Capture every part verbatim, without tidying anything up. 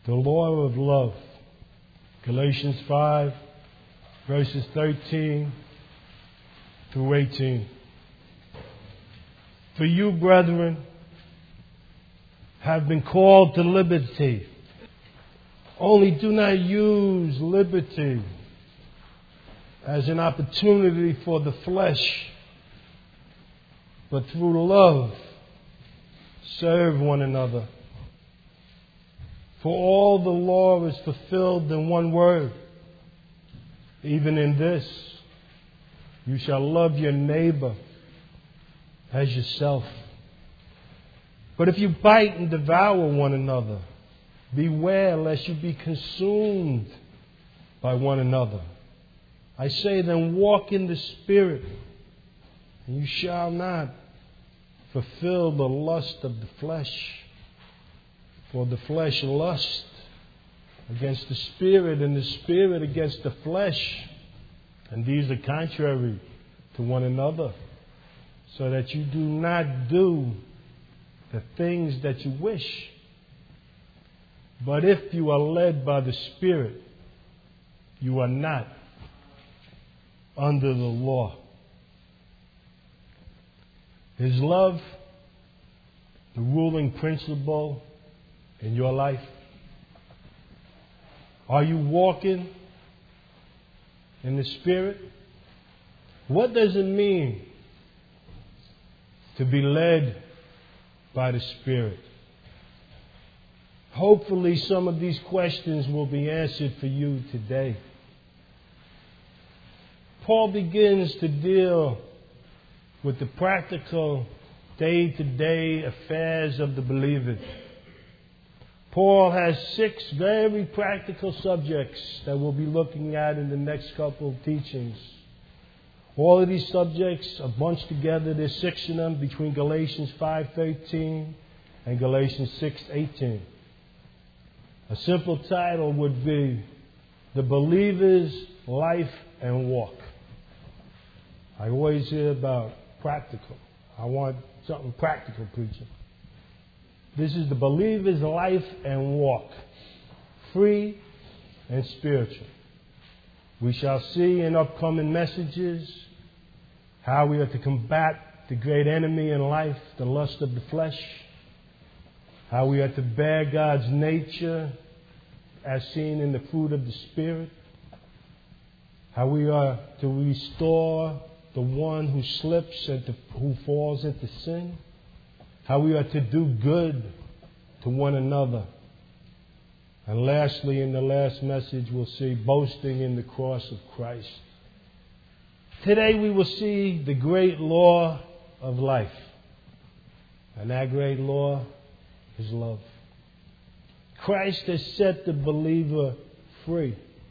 The law of love. Galatians five, verses thirteen through eighteen. For you, brethren, have been called to liberty. Only do not use liberty as an opportunity for the flesh, but through love serve one another. For all the law is fulfilled in one word, even in this, you shall love your neighbor as yourself. But if you bite and devour one another, beware lest you be consumed by one another. I say then, walk in the Spirit, and you shall not fulfill the lust of the flesh. For the flesh lusts against the Spirit, and the Spirit against the flesh. And these are contrary to one another, so that you do not do the things that you wish. But if you are led by the Spirit, you are not under the law. Is love the ruling principle in your life? Are you walking in the Spirit? What does it mean to be led by the Spirit? Hopefully some of these questions will be answered for you today. Paul begins to deal with the practical day-to-day affairs of the believer. Paul has six very practical subjects that we'll be looking at in the next couple of teachings. All of these subjects are bunched together. There's six of them between Galatians five thirteen and Galatians six eighteen. A simple title would be The Believer's Life and Walk. I always hear about practical. I want something practical, preacher. This is the believer's life and walk, free and spiritual. We shall see in upcoming messages how we are to combat the great enemy in life, the lust of the flesh, how we are to bear God's nature as seen in the fruit of the Spirit, how we are to restore the one who slips and to, who falls into sin, how we are to do good to one another. And lastly, in the last message, we'll see boasting in the cross of Christ. Today we will see the great law of life. And that great law is love. Christ has set the believer free.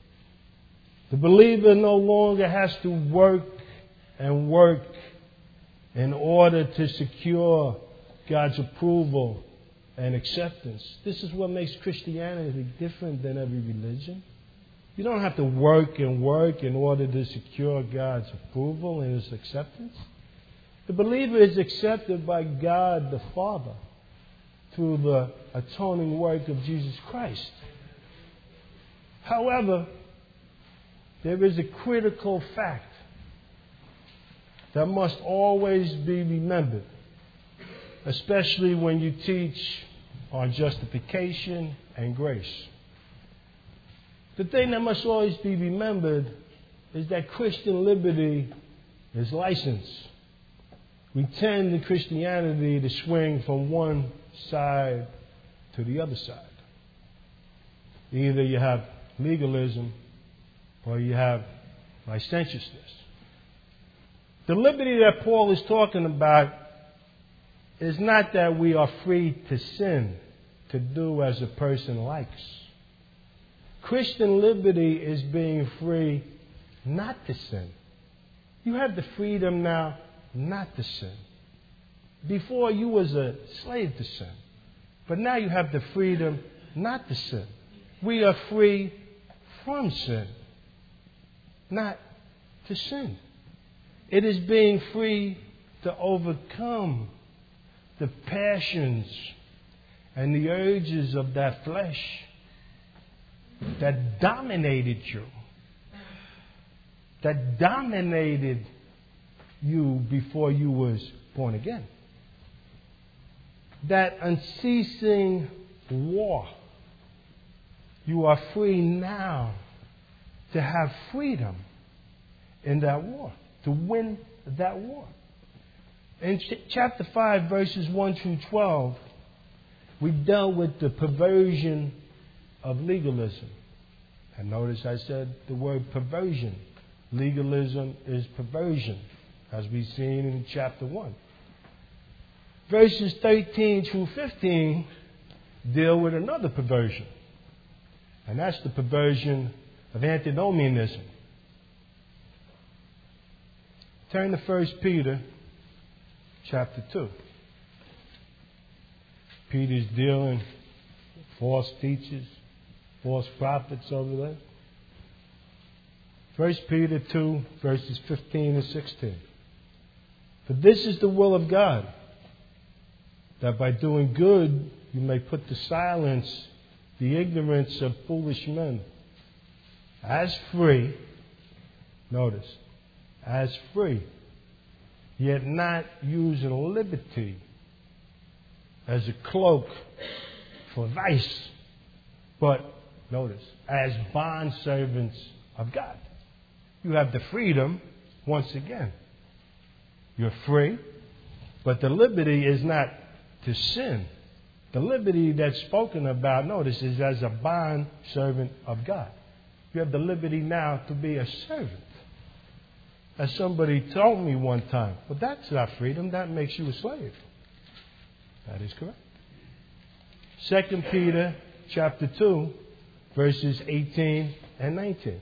The believer no longer has to work and work in order to secure God's approval and acceptance. This is what makes Christianity different than every religion. You don't have to work and work in order to secure God's approval and His acceptance. The believer is accepted by God the Father through the atoning work of Jesus Christ. However, there is a critical fact that must always be remembered, especially when you teach on justification and grace. The thing that must always be remembered is that Christian liberty is license. We tend in Christianity to swing from one side to the other side. Either you have legalism or you have licentiousness. The liberty that Paul is talking about is not that we are free to sin, to do as a person likes. Christian liberty is being free not to sin. You have the freedom now not to sin. Before you was a slave to sin, but now you have the freedom not to sin. We are free from sin, not to sin. It is being free to overcome the passions and the urges of that flesh that dominated you, that dominated you before you was born again. That unceasing war. You are free now to have freedom in that war, to win that war. In ch- chapter five, verses one through twelve, we dealt with the perversion of legalism. And notice I said the word perversion. Legalism is perversion, as we've seen in chapter one. Verses thirteen through fifteen deal with another perversion. And that's the perversion of antinomianism. Turn to First Peter chapter two. Peter's dealing with false teachers, false prophets over there. First Peter two, verses fifteen and sixteen. For this is the will of God, that by doing good you may put to silence the ignorance of foolish men. As free, notice, as free, yet not using liberty as a cloak for vice, but, notice, as bondservants of God. You have the freedom, once again. You're free, but the liberty is not to sin. The liberty that's spoken about, notice, is as a bond servant of God. You have the liberty now to be a servant. As somebody told me one time, well, that's not freedom, that makes you a slave. That is correct. Second Peter chapter two, verses eighteen and nineteen.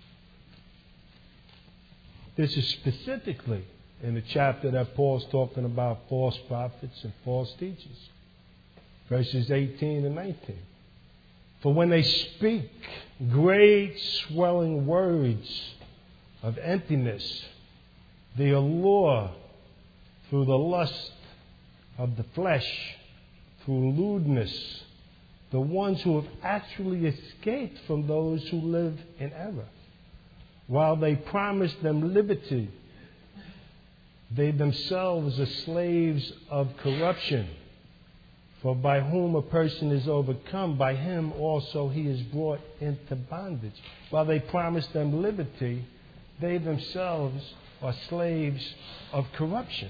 This is specifically in the chapter that Paul's talking about false prophets and false teachers. Verses eighteen and nineteen. For when they speak great swelling words of emptiness, they allure through the lust of the flesh, through lewdness, the ones who have actually escaped from those who live in error. While they promise them liberty, they themselves are slaves of corruption. For by whom a person is overcome, by him also he is brought into bondage. While they promise them liberty, they themselves are slaves of corruption.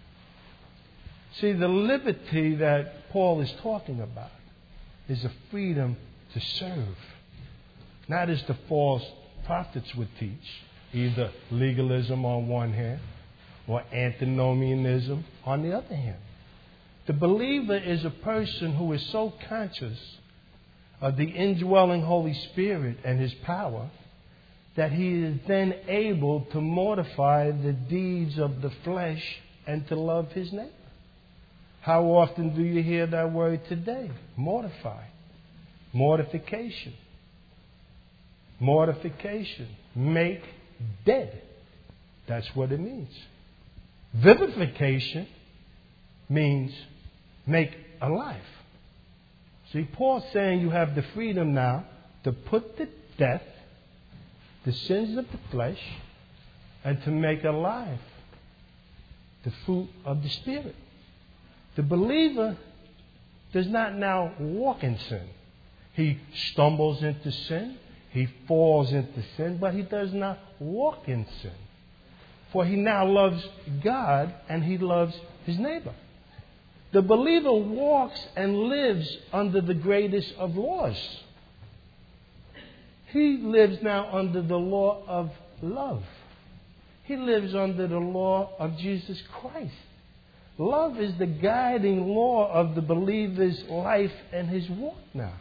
See, the liberty that Paul is talking about is a freedom to serve. Not as the false prophets would teach, either legalism on one hand or antinomianism on the other hand. The believer is a person who is so conscious of the indwelling Holy Spirit and His power that he is then able to mortify the deeds of the flesh and to love his neighbor. How often do you hear that word today? Mortify. Mortification. Mortification. Make dead. That's what it means. Vivification means make alive. See, Paul's saying you have the freedom now to put to death the sins of the flesh and to make alive the fruit of the Spirit. The believer does not now walk in sin. He stumbles into sin. He falls into sin, but he does not walk in sin. For he now loves God and he loves his neighbor. The believer walks and lives under the greatest of laws. He lives now under the law of love. He lives under the law of Jesus Christ. Love is the guiding law of the believer's life and his walk now.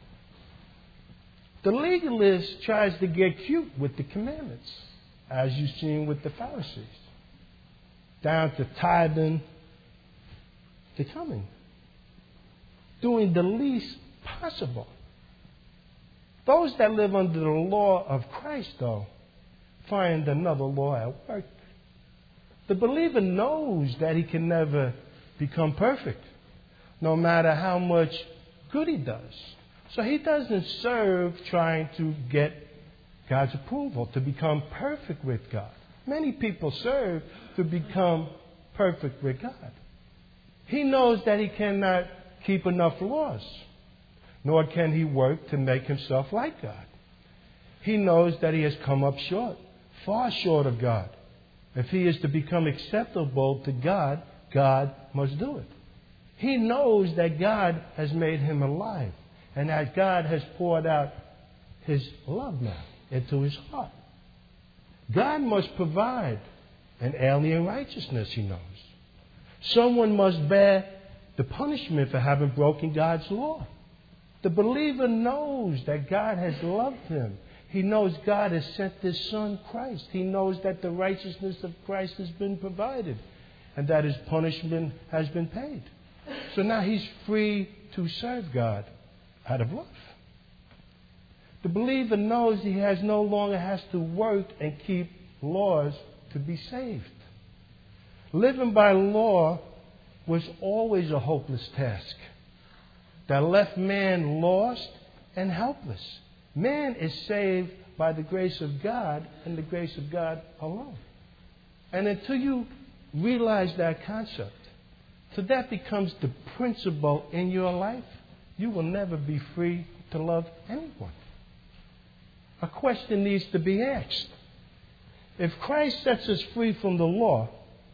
The legalist tries to get cute with the commandments, as you've seen with the Pharisees, down to tithing, to coming, doing the least possible. Those that live under the law of Christ, though, find another law at work. The believer knows that he can never become perfect, no matter how much good he does. So he doesn't serve trying to get God's approval, to become perfect with God. Many people serve to become perfect with God. He knows that he cannot keep enough laws, nor can he work to make himself like God. He knows that he has come up short, far short of God. If he is to become acceptable to God, God must do it. He knows that God has made him alive and that God has poured out his love now into his heart. God must provide an alien righteousness, he knows. Someone must bear the punishment for having broken God's law. The believer knows that God has loved him. He knows God has sent his Son, Christ. He knows that the righteousness of Christ has been provided and that his punishment has been paid. So now he's free to serve God out of love. The believer knows he has no longer has to work and keep laws to be saved. Living by law was always a hopeless task that left man lost and helpless. Man is saved by the grace of God and the grace of God alone. And until you realize that concept, till that becomes the principle in your life, you will never be free to love anyone. A question needs to be asked. If Christ sets us free from the law,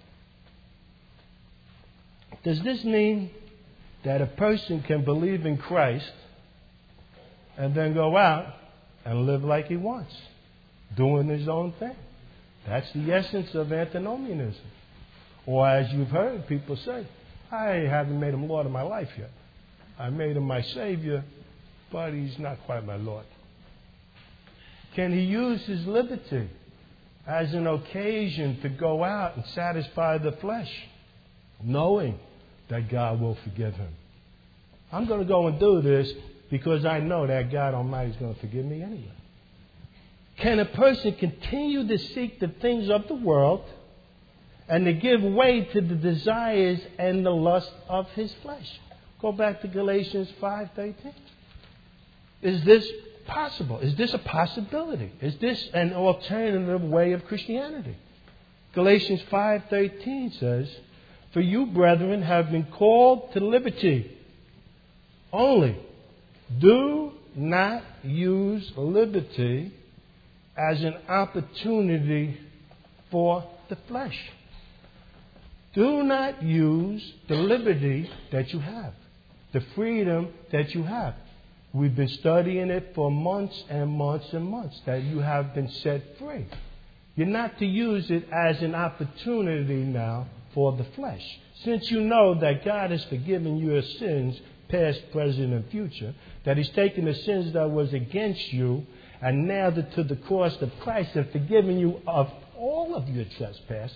does this mean that a person can believe in Christ and then go out and live like he wants, doing his own thing? That's the essence of antinomianism. Or as you've heard people say, I haven't made him Lord of my life yet. I made him my Savior, but he's not quite my Lord. Can he use his liberty as an occasion to go out and satisfy the flesh, knowing that God will forgive him? I'm going to go and do this because I know that God Almighty is going to forgive me anyway. Can a person continue to seek the things of the world and to give way to the desires and the lust of his flesh? Go back to Galatians five thirteen. Is this possible? Is this a possibility? Is this an alternative way of Christianity? Galatians five thirteen says, for you, brethren, have been called to liberty. Only do not use liberty as an opportunity for the flesh. Do not use the liberty that you have, the freedom that you have. We've been studying it for months and months and months, that you have been set free. You're not to use it as an opportunity now for the flesh. Since you know that God has forgiven your sins, past, present, and future, that he's taken the sins that was against you and nailed it to the cross of Christ and forgiven you of all of your trespasses.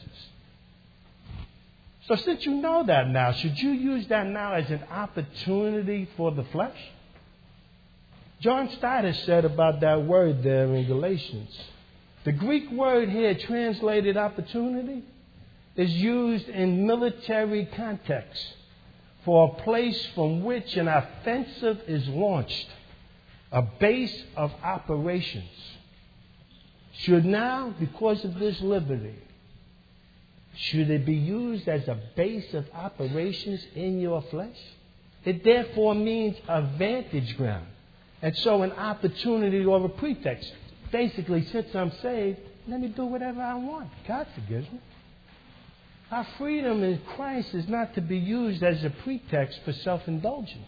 So since you know that now, should you use that now as an opportunity for the flesh? John Stott has said about that word there in Galatians. The Greek word here, translated opportunity, is used in military context for a place from which an offensive is launched, a base of operations. Should now, because of this liberty, should it be used as a base of operations in your flesh? It therefore means a vantage ground. And so an opportunity or a pretext. Basically, since I'm saved, let me do whatever I want. God forgives me. Our freedom in Christ is not to be used as a pretext for self-indulgence.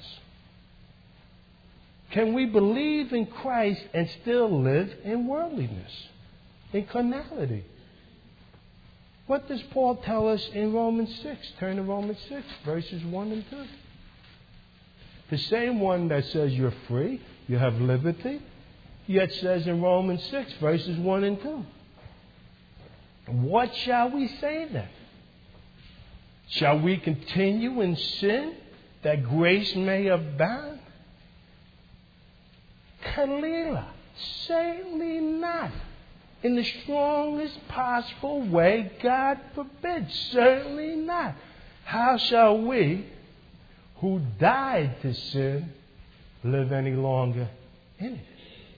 Can we believe in Christ and still live in worldliness, in carnality? What does Paul tell us in Romans six? Turn to Romans six, verses one and two. The same one that says you're free, you have liberty, yet says in Romans six, verses one and two. What shall we say then? Shall we continue in sin that grace may abound? Kalila, certainly not. In the strongest possible way, God forbid. Certainly not. How shall we, who died to sin, live any longer in it.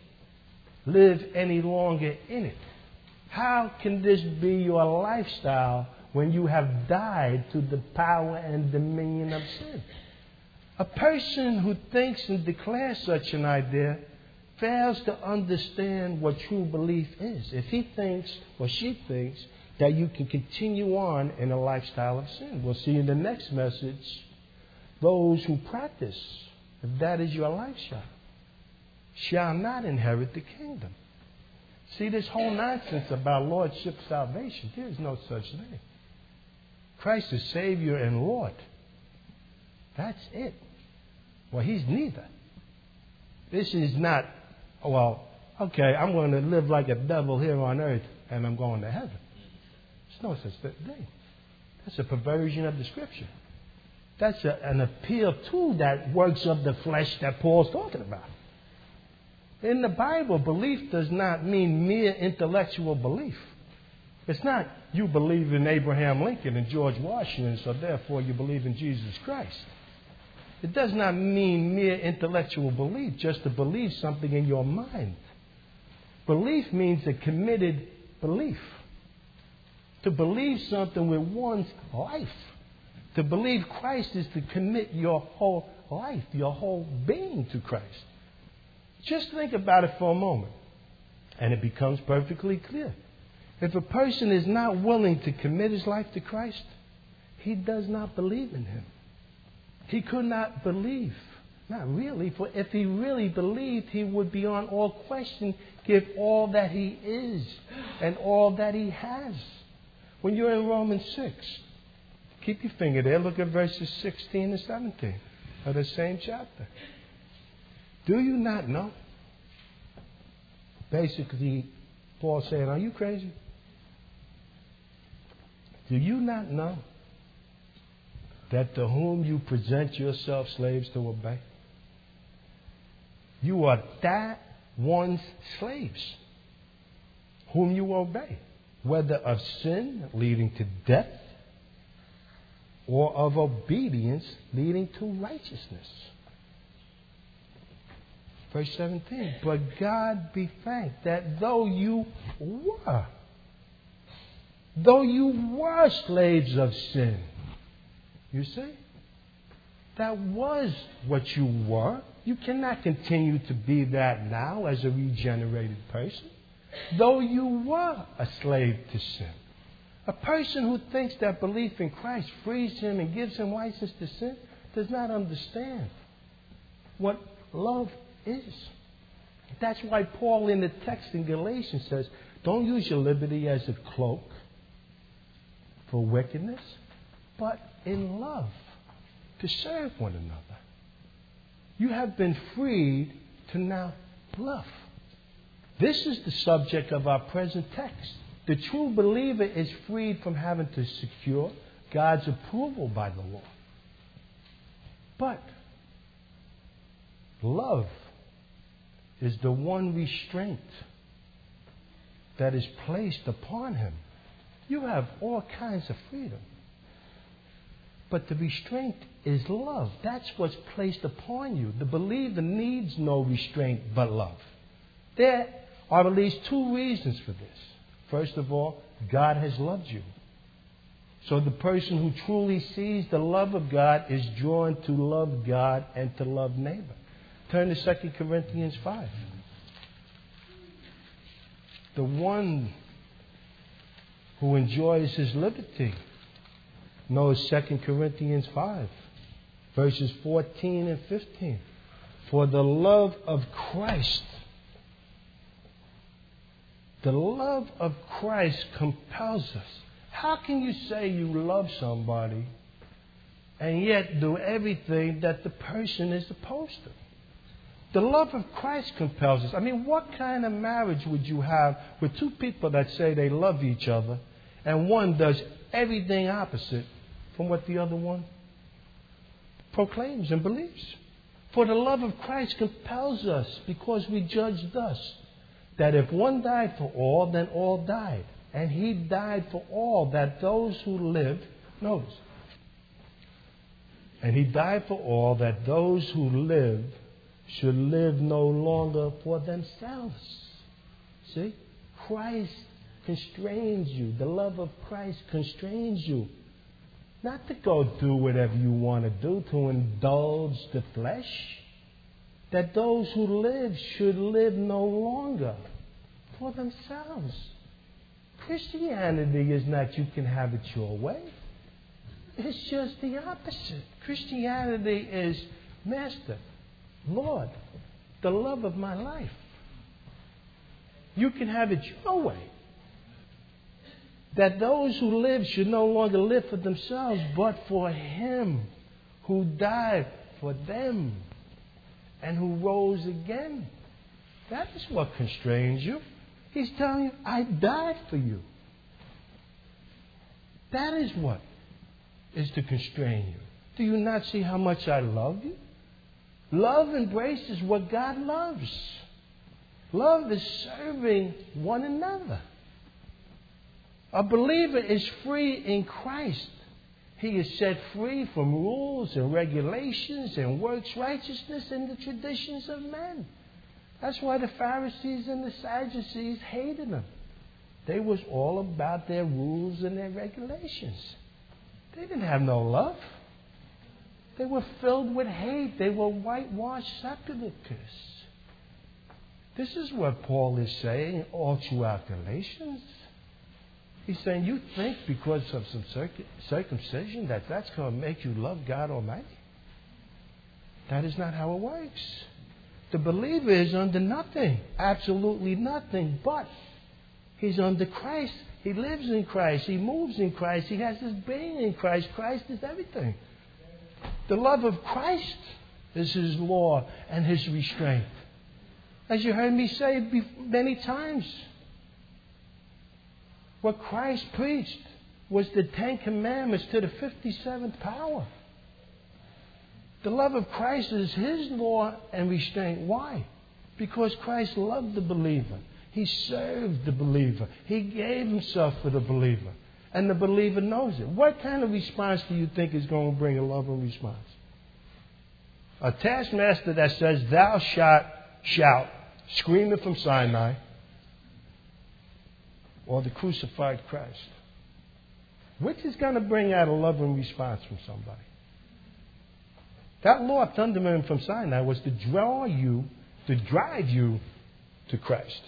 Live any longer in it. How can this be your lifestyle when you have died to the power and dominion of sin? A person who thinks and declares such an idea fails to understand what true belief is. If he thinks or she thinks that you can continue on in a lifestyle of sin. We'll see in the next message, those who practice, if that is your lifestyle, shall not inherit the kingdom. See, this whole nonsense about lordship salvation, there is no such thing. Christ is Savior and Lord. That's it. Well, He's neither. This is not, well, okay, I'm going to live like a devil here on earth and I'm going to heaven. There's no such thing. That's a perversion of the Scripture. That's a, an appeal to that works of the flesh that Paul's talking about. In the Bible, belief does not mean mere intellectual belief. It's not you believe in Abraham Lincoln and George Washington, so therefore you believe in Jesus Christ. It does not mean mere intellectual belief, just to believe something in your mind. Belief means a committed belief. To believe something with one's life. To believe Christ is to commit your whole life, your whole being to Christ. Just think about it for a moment, and it becomes perfectly clear. If a person is not willing to commit his life to Christ, he does not believe in Him. He could not believe. Not really, for if he really believed, he would beyond all question give all that he is and all that he has. When you're in Romans six, keep your finger there, look at verses sixteen and seventeen of the same chapter. Do you not know? Basically, Paul's saying, are you crazy? Do you not know that to whom you present yourselves slaves to obey, you are that one's slaves whom you obey, whether of sin leading to death or of obedience leading to righteousness? Verse seventeen, but God be thanked that though you were, though you were slaves of sin, you see, that was what you were. You cannot continue to be that now as a regenerated person. Though you were a slave to sin. A person who thinks that belief in Christ frees him and gives him license to sin does not understand what love is. That's why Paul in the text in Galatians says, don't use your liberty as a cloak for wickedness, but in love to serve one another. You have been freed to now love. This is the subject of our present text. The true believer is freed from having to secure God's approval by the law. But love is the one restraint that is placed upon him. You have all kinds of freedom. But the restraint is love. That's what's placed upon you. The believer needs no restraint but love. There are at least two reasons for this. First of all, God has loved you. So the person who truly sees the love of God is drawn to love God and to love neighbor. Turn to Second Corinthians five. The one who enjoys his liberty knows Second Corinthians five, verses fourteen and fifteen. For the love of Christ, the love of Christ compels us. How can you say you love somebody and yet do everything that the person is opposed to? The love of Christ compels us. I mean, what kind of marriage would you have with two people that say they love each other and one does everything opposite from what the other one proclaims and believes? For the love of Christ compels us because we judge thus, that if one died for all, then all died. And He died for all, that those who live, notice, and He died for all, that those who live should live no longer for themselves. See? Christ constrains you. The love of Christ constrains you. Not to go do whatever you want to do, to indulge the flesh. That those who live should live no longer for themselves. Christianity is not you can have it your way. It's just the opposite. Christianity is, Master, Lord, the love of my life. You can have it your way. That those who live should no longer live for themselves, but for Him who died for them and who rose again. That is what constrains you. He's telling you, I died for you. That is what is to constrain you. Do you not see how much I love you? Love embraces what God loves. Love is serving one another. A believer is free in Christ. He is set free from rules and regulations and works righteousness and the traditions of men. That's why the Pharisees and the Sadducees hated him. They was all about their rules and their regulations. They didn't have no love. They were filled with hate. They were whitewashed sepulchres. This is what Paul is saying all throughout Galatians. He's saying, you think because of some circumcision that that's going to make you love God Almighty? That is not how it works. The believer is under nothing, absolutely nothing, but he's under Christ. He lives in Christ. He moves in Christ. He has his being in Christ. Christ is everything. The love of Christ is His law and His restraint. As you heard me say many times, what Christ preached was the Ten Commandments to the fifty-seventh power. The love of Christ is His law and restraint. Why? Because Christ loved the believer. He served the believer. He gave Himself for the believer. And the believer knows it. What kind of response do you think is going to bring a loving response? A taskmaster that says, thou shalt shout, screaming from Sinai, or the crucified Christ? Which is going to bring out a loving response from somebody? That law thundering from Sinai was to draw you, to drive you to Christ.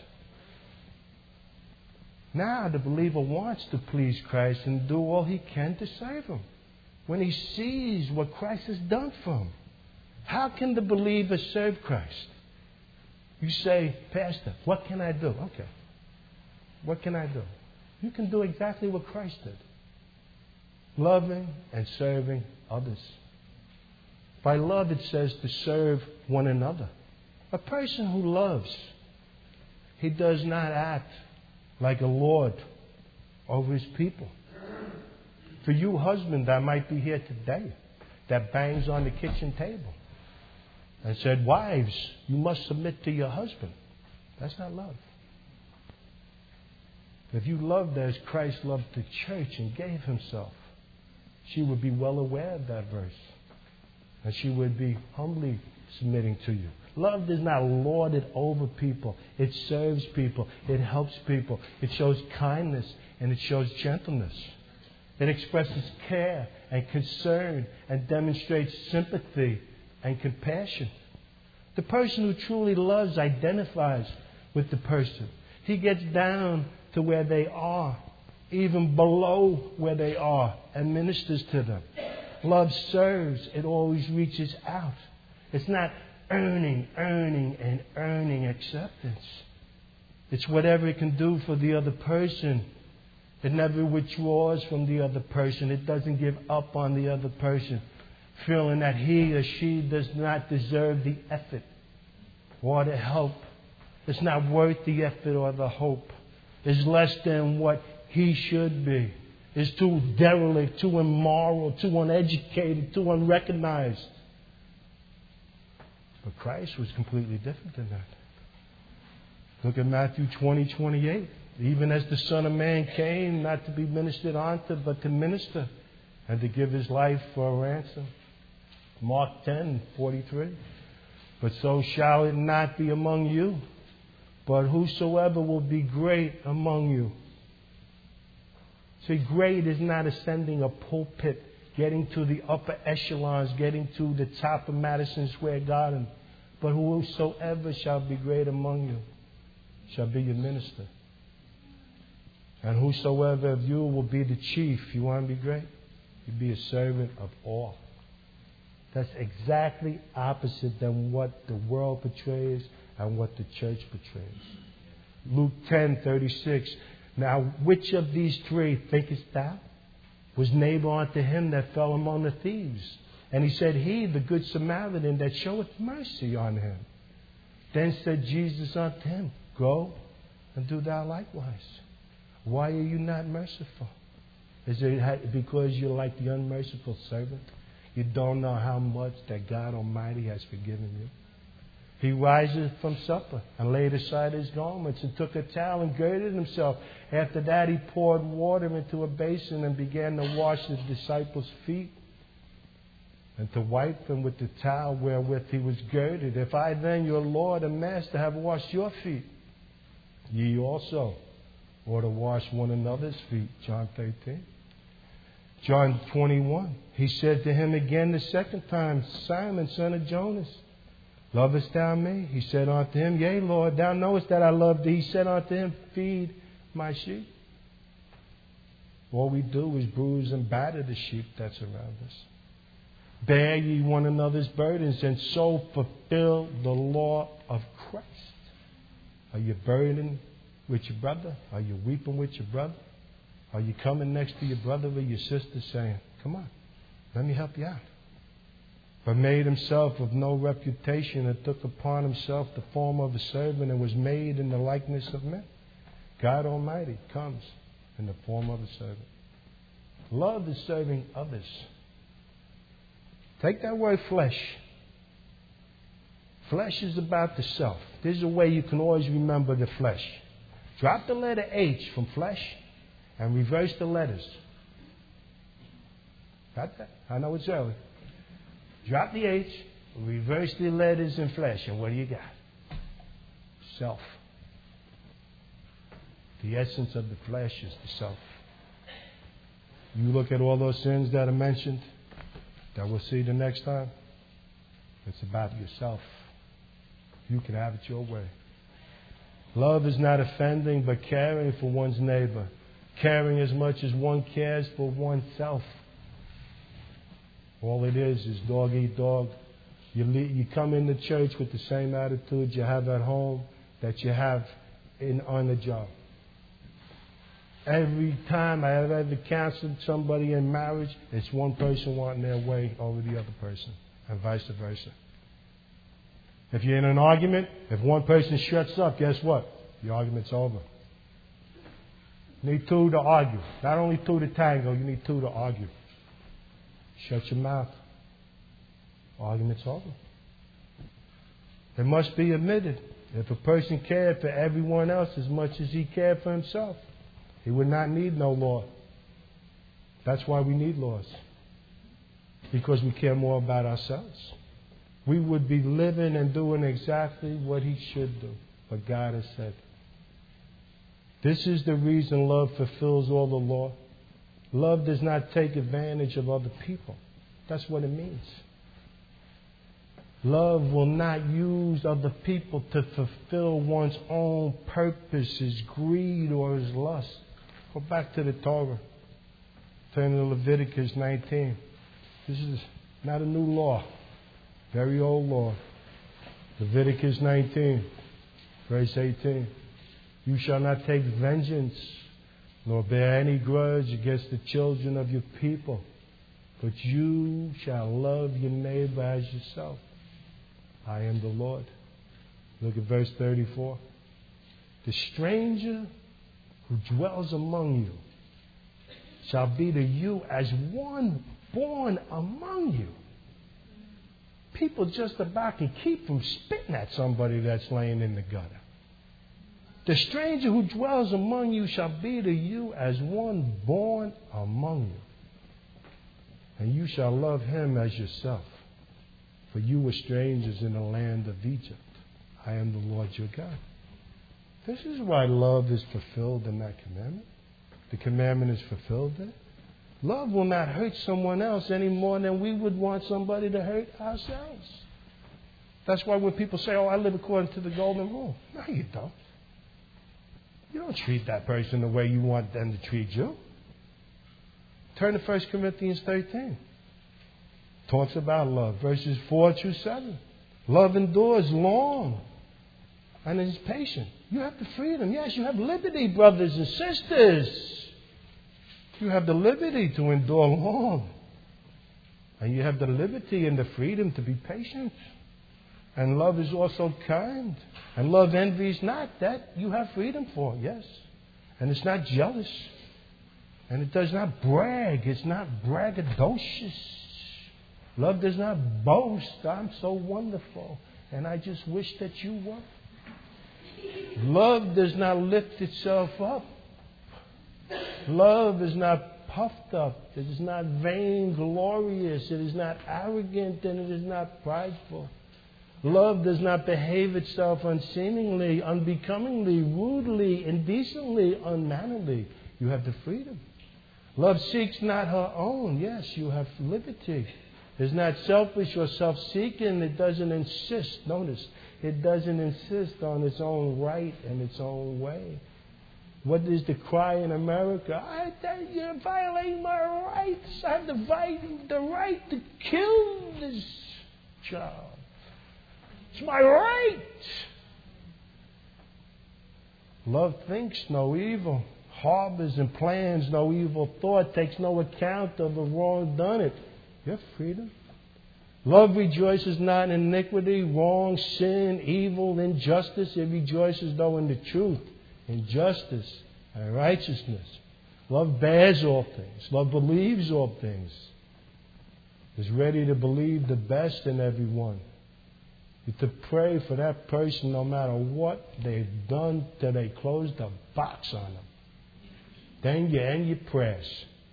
Now the believer wants to please Christ and do all he can to serve Him. When he sees what Christ has done for him, how can the believer serve Christ? You say, Pastor, what can I do? Okay. What can I do? You can do exactly what Christ did. Loving and serving others. By love, it says to serve one another. A person who loves, he does not act like a lord over his people. For you, husband, that might be here today, that bangs on the kitchen table and said, wives, you must submit to your husband. That's not love. If you loved as Christ loved the church and gave Himself, she would be well aware of that verse. And she would be humbly submitting to you. Love does not lord it over people. It serves people. It helps people. It shows kindness and it shows gentleness. It expresses care and concern and demonstrates sympathy and compassion. The person who truly loves identifies with the person. He gets down to where they are, even below where they are, and ministers to them. Love serves. It always reaches out. It's not earning, earning, and earning acceptance. It's whatever it can do for the other person. It never withdraws from the other person. It doesn't give up on the other person, feeling that he or she does not deserve the effort or the help. It's not worth the effort or the hope. It's less than what he should be. It's too derelict, too immoral, too uneducated, too unrecognized. But Christ was completely different than that. Look at Matthew twenty, twenty-eight. Even as the Son of Man came not to be ministered unto, but to minister and to give His life for a ransom. Mark ten, forty-three. But so shall it not be among you. But whosoever will be great among you. See, great is not ascending a pulpit, getting to the upper echelons, getting to the top of Madison Square Garden. But whosoever shall be great among you shall be your minister. And whosoever of you will be the chief, you want to be great? You be a servant of all. That's exactly opposite than what the world portrays and what the church portrays. Luke ten thirty-six. Now, which of these three, thinkest thou, was neighbor unto him that fell among the thieves? And he said, he, the good Samaritan, that showeth mercy on him. Then said Jesus unto him, go and do thou likewise. Why are you not merciful? Is it because you're like the unmerciful servant? You don't know how much that God Almighty has forgiven you. He rises from supper and laid aside his garments and took a towel and girded himself. After that, he poured water into a basin and began to wash his disciples' feet and to wipe them with the towel wherewith he was girded. If I then, your Lord and Master, have washed your feet, ye also ought to wash one another's feet. John thirteen. John twenty-one. He said to him again the second time, Simon, son of Jonas, lovest thou me? He said unto him, yea, Lord, thou knowest that I love thee. He said unto him, feed my sheep. All we do is bruise and batter the sheep that's around us. Bear ye one another's burdens, and so fulfill the law of Christ. Are you burdened with your brother? Are you weeping with your brother? Are you coming next to your brother or your sister saying, come on, let me help you out? But made himself of no reputation and took upon himself the form of a servant and was made in the likeness of men. God Almighty comes in the form of a servant. Love is serving others. Take that word flesh. Flesh is about the self. There's a way you can always remember the flesh. Drop the letter H from flesh and reverse the letters. Got that? I know it's early. Drop the H, reverse the letters in flesh, and what do you got? Self. The essence of the flesh is the self. You look at all those sins that are mentioned, that we'll see the next time, it's about yourself. You can have it your way. Love is not offending, but caring for one's neighbor. Caring as much as one cares for oneself. All it is is dog eat dog. You, leave, you come into church with the same attitude you have at home that you have in, on the job. Every time I have ever counseled somebody in marriage, it's one person wanting their way over the other person, and vice versa. If you're in an argument, if one person shuts up, guess what? The argument's over. You need two to argue. Not only two to tango, you need two to argue. Shut your mouth. Argument's over. It must be admitted. If a person cared for everyone else as much as he cared for himself, he would not need no law. That's why we need laws. Because we care more about ourselves. We would be living and doing exactly what he should do, what God has said. This is the reason love fulfills all the law. Love does not take advantage of other people. That's what it means. Love will not use other people to fulfill one's own purpose, his greed or his lust. Go back to the Torah. Turn to Leviticus nineteen. This is not a new law. Very old law. Leviticus nineteen, verse eighteen. You shall not take vengeance, nor bear any grudge against the children of your people, but you shall love your neighbor as yourself. I am the Lord. Look at verse thirty-four. The stranger who dwells among you shall be to you as one born among you. People just about can keep from spitting at somebody that's laying in the gutter. The stranger who dwells among you shall be to you as one born among you. And you shall love him as yourself. For you were strangers in the land of Egypt. I am the Lord your God. This is why love is fulfilled in that commandment. The commandment is fulfilled there. Love will not hurt someone else any more than we would want somebody to hurt ourselves. That's why when people say, oh, I live according to the golden rule. No, you don't. You don't treat that person the way you want them to treat you. Turn to First Corinthians thirteen. Talks about love. Verses four through seven. Love endures long and is patient. You have the freedom. Yes, you have liberty, brothers and sisters. You have the liberty to endure long. And you have the liberty and the freedom to be patient. And love is also kind. And love envies not. That you have freedom for, yes. And it's not jealous. And it does not brag. It's not braggadocious. Love does not boast. I'm so wonderful. And I just wish that you were. Love does not lift itself up. Love is not puffed up. It is not vainglorious. It is not arrogant, and it is not prideful. Love does not behave itself unseemingly, unbecomingly, rudely, indecently, unmannerly. You have the freedom. Love seeks not her own. Yes, you have liberty. It's not selfish or self-seeking. It doesn't insist. Notice, it doesn't insist on its own right and its own way. What is the cry in America? I, you're violating my rights. I have the right, the right to kill this child. It's my right. Love thinks no evil, harbors and plans no evil thought, takes no account of the wrong done it. You have freedom. Love rejoices not in iniquity, wrong, sin, evil, injustice. It rejoices though in the truth, in justice and righteousness. Love bears all things. Love believes all things. Is ready to believe the best in everyone. To pray for that person no matter what they've done till they close the box on them. Then you end your prayers.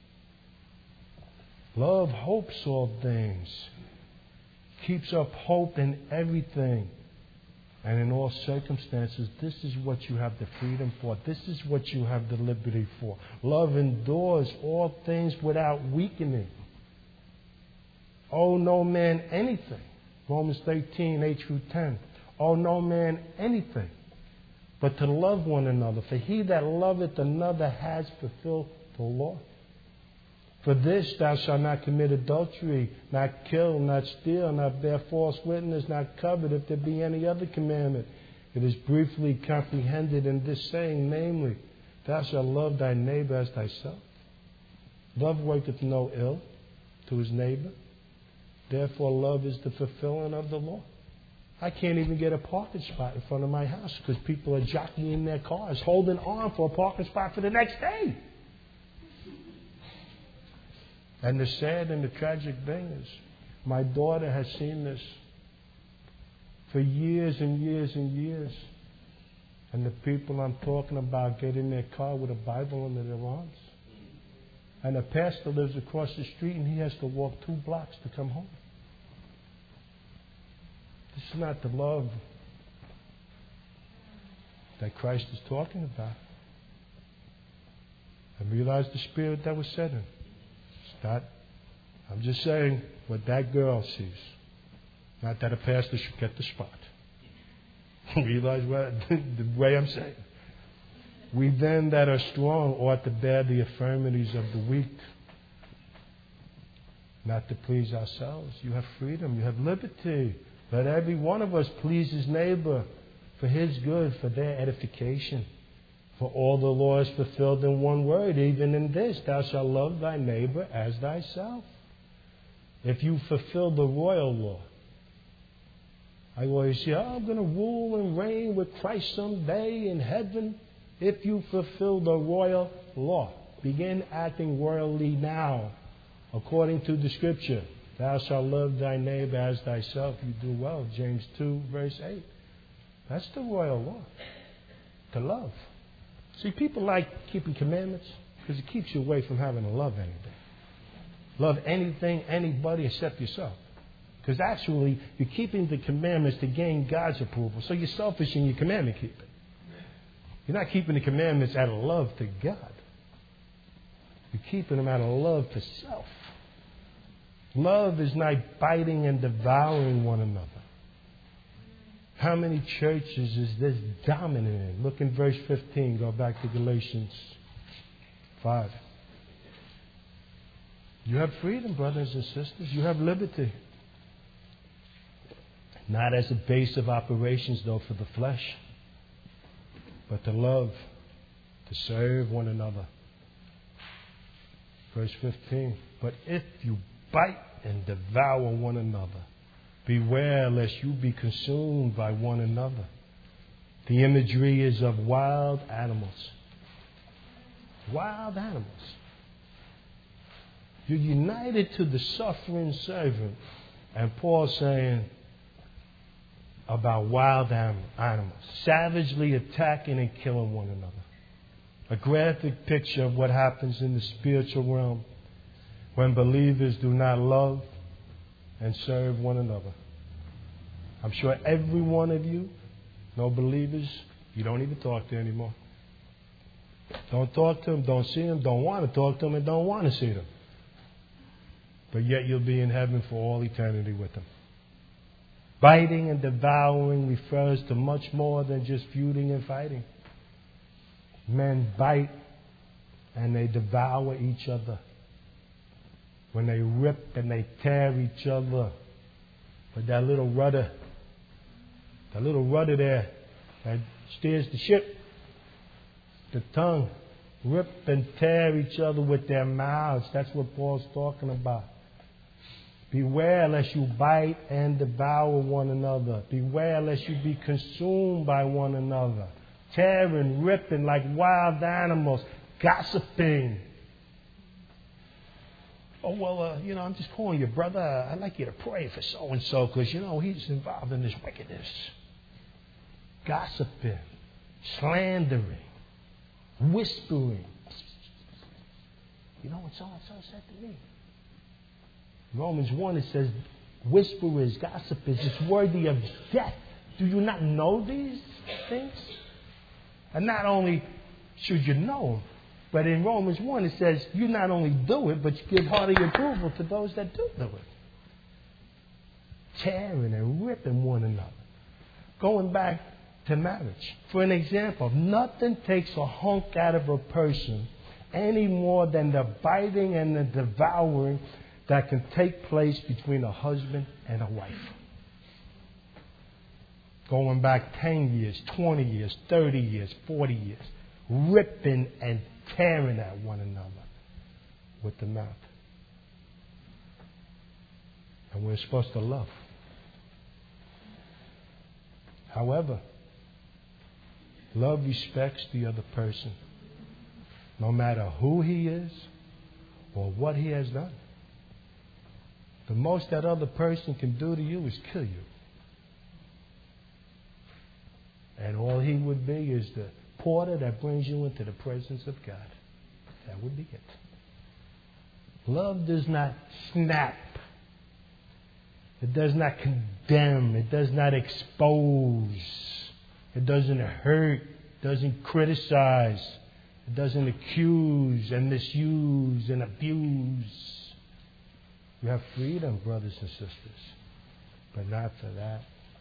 Love hopes all things. Keeps up hope in everything. And in all circumstances, this is what you have the freedom for. This is what you have the liberty for. Love endures all things without weakening. Owe no man anything. Romans thirteen, eight through ten. Owe no man anything but to love one another. For he that loveth another has fulfilled the law. For this thou shalt not commit adultery, not kill, not steal, not bear false witness, not covet. If there be any other commandment, it is briefly comprehended in this saying, namely, thou shalt love thy neighbor as thyself. Love worketh no ill to his neighbor. Therefore, love is the fulfilling of the law. I can't even get a parking spot in front of my house because people are jockeying their cars, holding on for a parking spot for the next day. And the sad and the tragic thing is, my daughter has seen this for years and years and years. And the people I'm talking about get in their car with a Bible under their arms. And the pastor lives across the street and he has to walk two blocks to come home. This is not the love that Christ is talking about. And realize the spirit that was said in. It's not, I'm just saying what that girl sees. Not that a pastor should get the spot. Realize what, the way I'm saying. We then that are strong ought to bear the infirmities of the weak. Not to please ourselves. You have freedom. You have liberty. Let every one of us please his neighbor for his good, for their edification. For all the law is fulfilled in one word, even in this, thou shalt love thy neighbor as thyself. If you fulfill the royal law, I always say, oh, I'm going to rule and reign with Christ someday in heaven. If you fulfill the royal law, begin acting royally now, according to the Scripture. Thou shalt love thy neighbor as thyself. You do well. James two, verse eight. That's the royal law. To love. See, people like keeping commandments because it keeps you away from having to love anything. Love anything, anybody except yourself. Because actually, you're keeping the commandments to gain God's approval. So you're selfish in your commandment keeping. You're not keeping the commandments out of love to God. You're keeping them out of love to self. Love is not biting and devouring one another. How many churches is this dominant in? Look in verse fifteen. Go back to Galatians five. You have freedom, brothers and sisters. You have liberty. Not as a base of operations, though, for the flesh, but to love, to serve one another. Verse fifteen. But if you bite and devour one another, beware lest you be consumed by one another. The imagery is of wild animals. Wild animals. You're united to the suffering servant. And Paul's saying about wild animals, savagely attacking and killing one another. A graphic picture of what happens in the spiritual realm when believers do not love and serve one another. I'm sure every one of you, no believers, you don't even talk to anymore. Don't talk to them, don't see them, don't want to talk to them, and don't want to see them. But yet you'll be in heaven for all eternity with them. Biting and devouring refers to much more than just feuding and fighting. Men bite and they devour each other. When they rip and they tear each other with that little rudder, that little rudder there that steers the ship, the tongue, rip and tear each other with their mouths. That's what Paul's talking about. Beware lest you bite and devour one another. Beware lest you be consumed by one another. Tearing, ripping like wild animals. Gossiping. Oh, well, uh, you know, I'm just calling you, brother. I'd like you to pray for so-and-so because, you know, he's involved in this wickedness. Gossiping. Slandering. Whispering. You know what so-and-so said to me? Romans one, it says, whisperers, gossipers, it's worthy of death. Do you not know these things? And not only should you know them, but in Romans one, it says, you not only do it, but you give hearty approval to those that do do it. Tearing and ripping one another. Going back to marriage. For an example, nothing takes a hunk out of a person any more than the biting and the devouring that can take place between a husband and a wife. Going back ten years, twenty years, thirty years, forty years. Ripping and tearing at one another with the mouth. And we're supposed to love. However, love respects the other person, no matter who he is or what he has done. The most that other person can do to you is kill you. And all he would be is the porter that brings you into the presence of God. That would be it. Love does not snap. It does not condemn. It does not expose. It doesn't hurt. It doesn't criticize. It doesn't accuse and misuse and abuse. You have freedom, brothers and sisters, but not for that.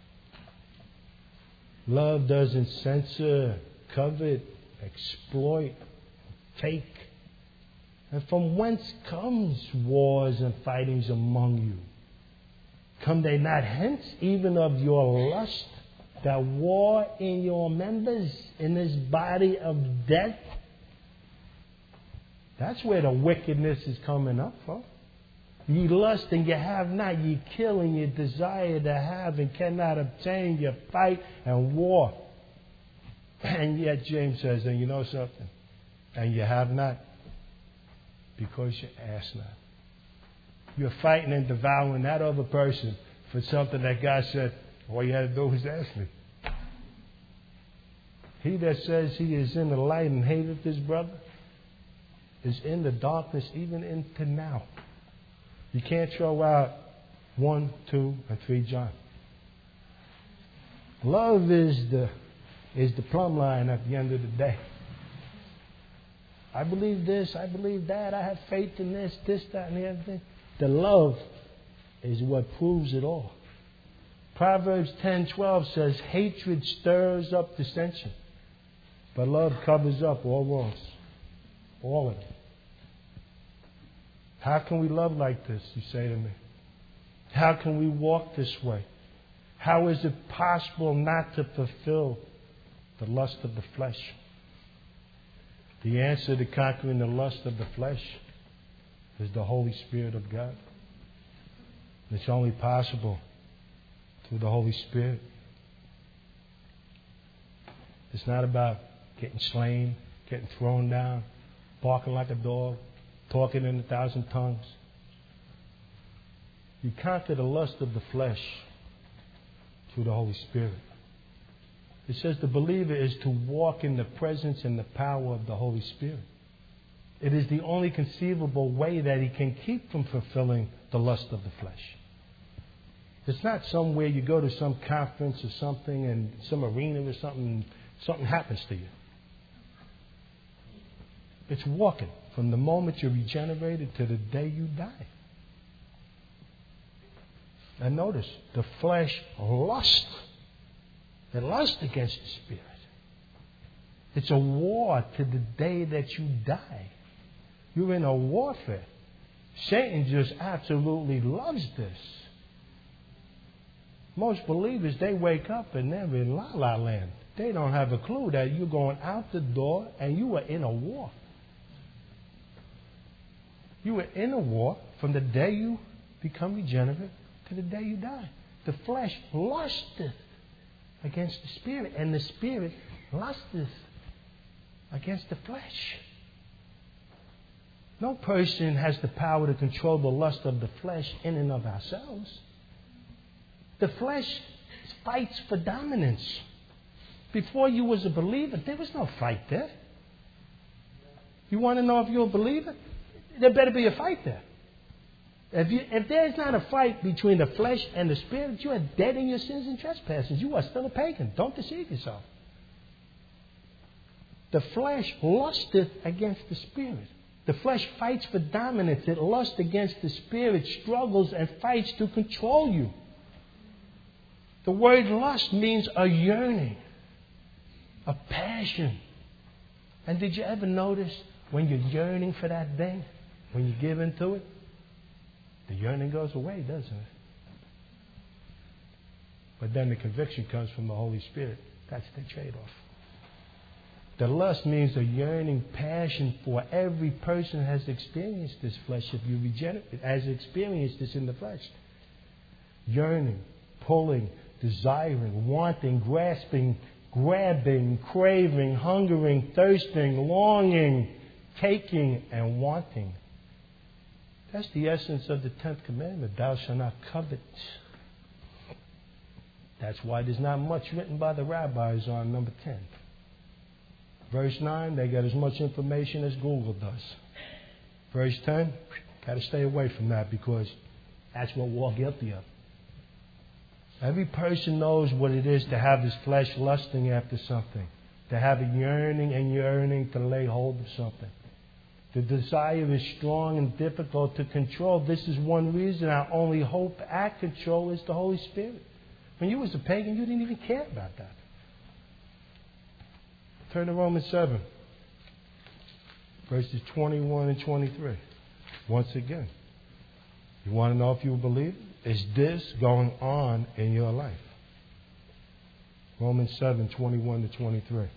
Love doesn't censor, covet, exploit, take. And from whence comes wars and fightings among you? Come they not hence even of your lust that war in your members in this body of death? That's where the wickedness is coming up from. Ye lust and ye have not, ye kill and ye desire to have and cannot obtain, ye fight and war. And yet James says, and you know something? And you have not because you ask not. You're fighting and devouring that other person for something that God said, all you had to do was ask me. He that says he is in the light and hateth his brother is in the darkness even into now. You can't throw out one, two, and three John. Love is the is the plumb line at the end of the day. I believe this, I believe that, I have faith in this, this, that, and the other thing. The love is what proves it all. Proverbs ten twelve says, hatred stirs up dissension, but love covers up all wrongs. All of them. How can we love like this, you say to me? How can we walk this way? How is it possible not to fulfill the lust of the flesh? The answer to conquering the lust of the flesh is the Holy Spirit of God. It's only possible through the Holy Spirit. It's not about getting slain, getting thrown down, barking like a dog, talking in a thousand tongues. You conquer the lust of the flesh through the Holy Spirit. It says the believer is to walk in the presence and the power of the Holy Spirit. It is the only conceivable way that he can keep from fulfilling the lust of the flesh. It's not somewhere you go to some conference or something and some arena or something and something happens to you. It's walking from the moment you're regenerated to the day you die. And notice, the flesh lusts. It lusts against the Spirit. It's a war to the day that you die. You're in a warfare. Satan just absolutely loves this. Most believers, they wake up and they're in la-la land. They don't have a clue that you're going out the door and you are in a war. You are in a war from the day you become regenerate to the day you die. The flesh lusteth against the Spirit, and the Spirit lusteth against the flesh. No person has the power to control the lust of the flesh in and of ourselves. The flesh fights for dominance. Before you was a believer, there was no fight there. You want to know if you're a believer? There better be a fight there. If, you, if there's not a fight between the flesh and the Spirit, you are dead in your sins and trespasses. You are still a pagan. Don't deceive yourself. The flesh lusteth against the Spirit. The flesh fights for dominance. It lusts against the Spirit, struggles and fights to control you. The word lust means a yearning, a passion. And did you ever notice when you're yearning for that thing, when you give into it, the yearning goes away, doesn't it? But then the conviction comes from the Holy Spirit. That's the trade-off. The lust means a yearning passion for. Every person has experienced this flesh. If you regenerate, has experienced this in the flesh. Yearning, pulling, desiring, wanting, grasping, grabbing, craving, hungering, thirsting, longing, taking, and wanting. That's the essence of the tenth commandment. Thou shalt not covet. That's why there's not much written by the rabbis on number ten. Verse nine, they got as much information as Google does. Verse ten, got to stay away from that because that's what we're all guilty of. Every person knows what it is to have his flesh lusting after something, to have a yearning and yearning to lay hold of something. The desire is strong and difficult to control. This is one reason our only hope at control is the Holy Spirit. When you was a pagan, you didn't even care about that. Turn to Romans seven, verses twenty-one and twenty-three. Once again, you want to know if you believe? Is this going on in your life? Romans seven, twenty-one to twenty-three.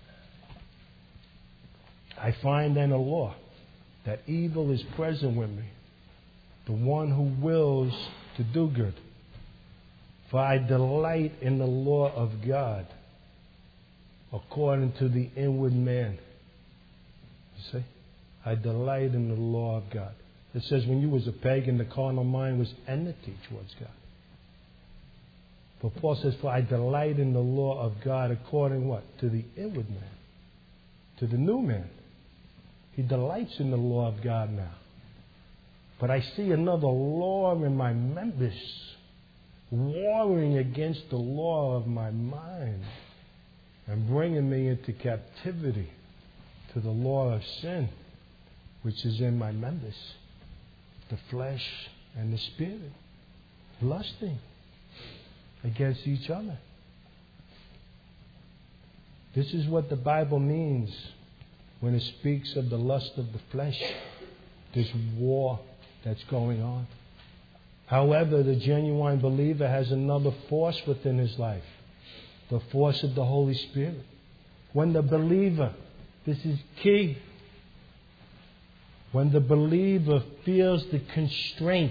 I find then a law that evil is present with me, the one who wills to do good. For I delight in the law of God according to the inward man. You see? I delight in the law of God. It says when you was a pagan, the carnal mind was enmity towards God. But Paul says, for I delight in the law of God according what? To the inward man. To the new man. He delights in the law of God now. But I see another law in my members, warring against the law of my mind and bringing me into captivity to the law of sin, which is in my members, the flesh and the spirit, lusting against each other. This is what the Bible means when it speaks of the lust of the flesh, this war that's going on. However, the genuine believer has another force within his life, the force of the Holy Spirit. When the believer, this is key, when the believer feels the constraint,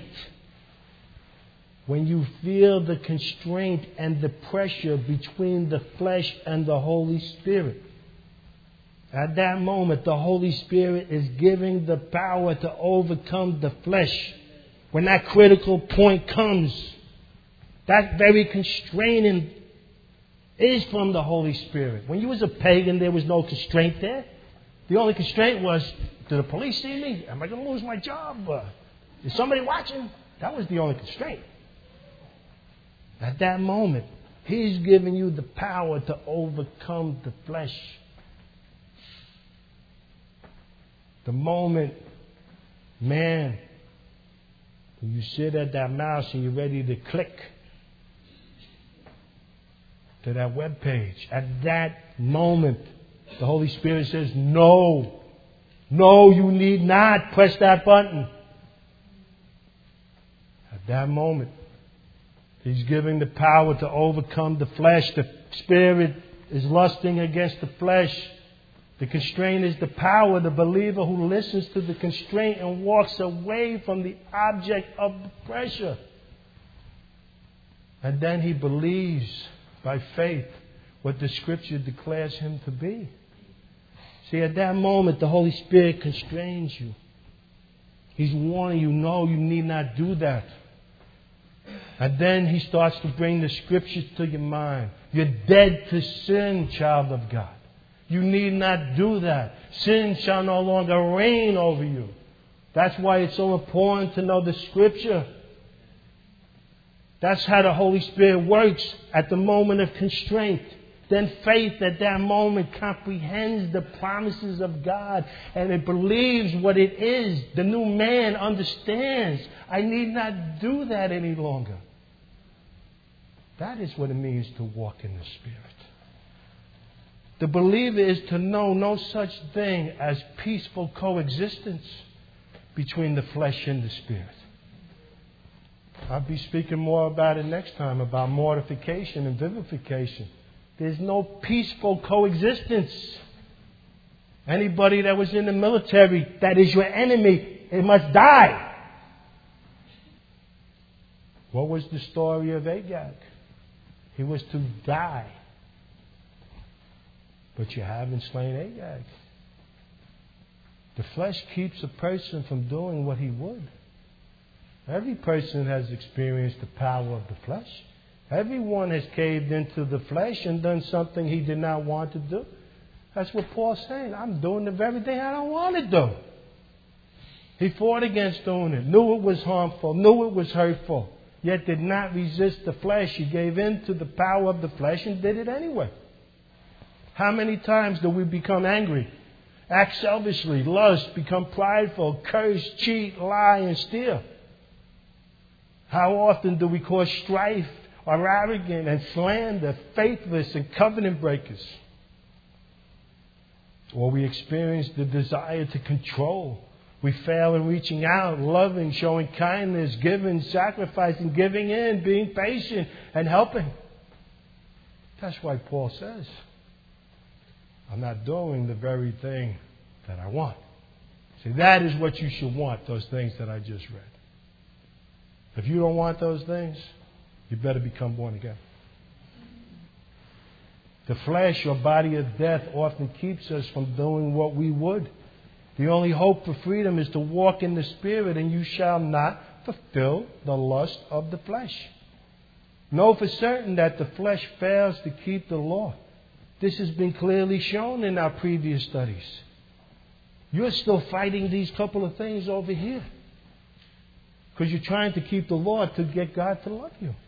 when you feel the constraint and the pressure between the flesh and the Holy Spirit, at that moment the Holy Spirit is giving the power to overcome the flesh. When that critical point comes, that very constraining is from the Holy Spirit. When you was a pagan, there was no constraint there. The only constraint was, do the police see me? Am I going to lose my job? Uh, is somebody watching? That was the only constraint. At that moment, He's giving you the power to overcome the flesh. The moment, man, when you sit at that mouse and you're ready to click to that web page, at that moment, the Holy Spirit says, no, no, you need not press that button. At that moment, He's giving the power to overcome the flesh. The Spirit is lusting against the flesh. The constraint is the power. The believer who listens to the constraint and walks away from the object of the pressure. And then he believes by faith what the Scripture declares him to be. See, at that moment, the Holy Spirit constrains you. He's warning you, no, you need not do that. And then He starts to bring the Scriptures to your mind. You're dead to sin, child of God. You need not do that. Sin shall no longer reign over you. That's why it's so important to know the Scripture. That's how the Holy Spirit works at the moment of constraint. Then faith at that moment comprehends the promises of God and it believes what it is. The new man understands. I need not do that any longer. That is what it means to walk in the Spirit. The believer is to know no such thing as peaceful coexistence between the flesh and the Spirit. I'll be speaking more about it next time, about mortification and vivification. There's no peaceful coexistence. Anybody that was in the military that is your enemy, it must die. What was the story of Agag? He was to die. But you haven't slain Agag. The flesh keeps a person from doing what he would. Every person has experienced the power of the flesh. Everyone has caved into the flesh and done something he did not want to do. That's what Paul's saying. I'm doing the very thing I don't want to do. He fought against doing it, knew it was harmful, knew it was hurtful, yet did not resist the flesh. He gave in to the power of the flesh and did it anyway. How many times do we become angry, act selfishly, lust, become prideful, curse, cheat, lie, and steal? How often do we cause strife, are arrogant and slander, faithless and covenant breakers? Or we experience the desire to control. We fail in reaching out, loving, showing kindness, giving, sacrificing, giving in, being patient and helping. That's why Paul says, I'm not doing the very thing that I want. See, that is what you should want, those things that I just read. If you don't want those things, you better become born again. The flesh or body of death often keeps us from doing what we would. The only hope for freedom is to walk in the Spirit, and you shall not fulfill the lust of the flesh. Know for certain that the flesh fails to keep the law. This has been clearly shown in our previous studies. You're still fighting these couple of things over here. Because you're trying to keep the law to get God to love you.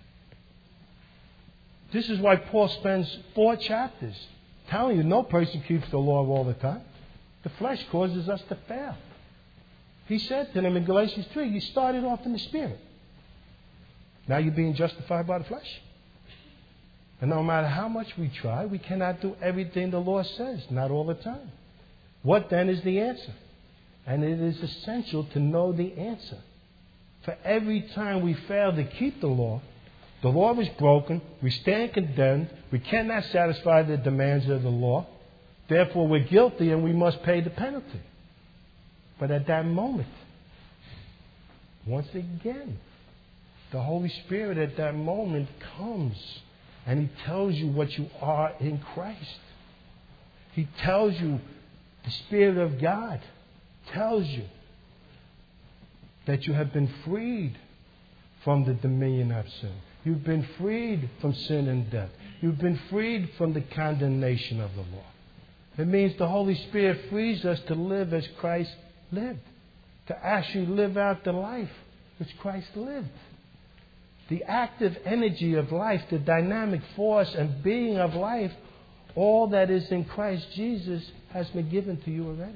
This is why Paul spends four chapters telling you no person keeps the law all the time. The flesh causes us to fail. He said to them in Galatians three, you started off in the Spirit. Now you're being justified by the flesh. And no matter how much we try, we cannot do everything the law says, not all the time. What then is the answer? And it is essential to know the answer. For every time we fail to keep the law, the law is broken, we stand condemned, we cannot satisfy the demands of the law, therefore we're guilty and we must pay the penalty. But at that moment, once again, the Holy Spirit at that moment comes and He tells you what you are in Christ. He tells you, the Spirit of God tells you that you have been freed from the dominion of sin. You've been freed from sin and death. You've been freed from the condemnation of the law. It means the Holy Spirit frees us to live as Christ lived. To actually live out the life which Christ lived. The active energy of life, the dynamic force and being of life, all that is in Christ Jesus has been given to you already.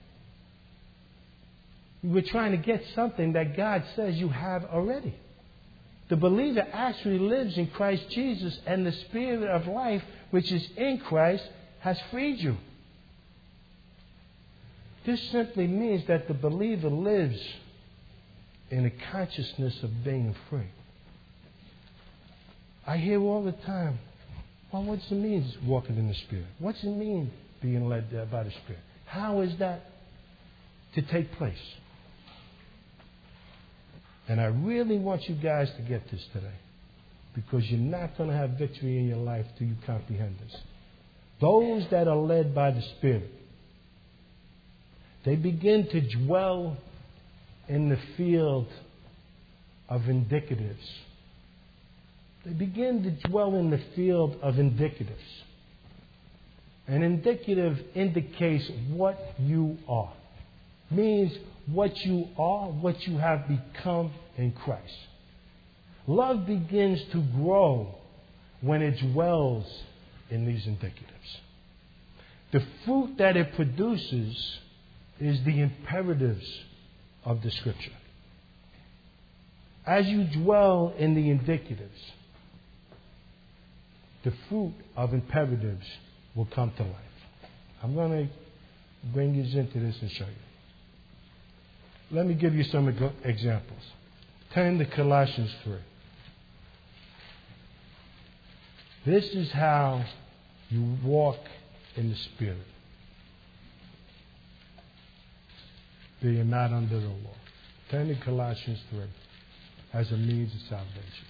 We're trying to get something that God says you have already. The believer actually lives in Christ Jesus, and the Spirit of life, which is in Christ, has freed you. This simply means that the believer lives in a consciousness of being free. I hear all the time, well, what does it mean walking in the Spirit? What does it mean being led by the Spirit? How is that to take place? And I really want you guys to get this today, because you're not going to have victory in your life till you comprehend this. Those that are led by the Spirit, they begin to dwell in the field of indicatives. They begin to dwell in the field of indicatives. An indicative indicates what you are. Means what you are, what you have become in Christ. Love begins to grow when it dwells in these indicatives. The fruit that it produces is the imperatives of the Scripture. As you dwell in the indicatives, the fruit of imperatives will come to life. I'm going to bring you into this and show you. Let me give you some examples. Turn to Colossians three. This is how you walk in the Spirit, being not under the law. Turn to Colossians three as a means of salvation.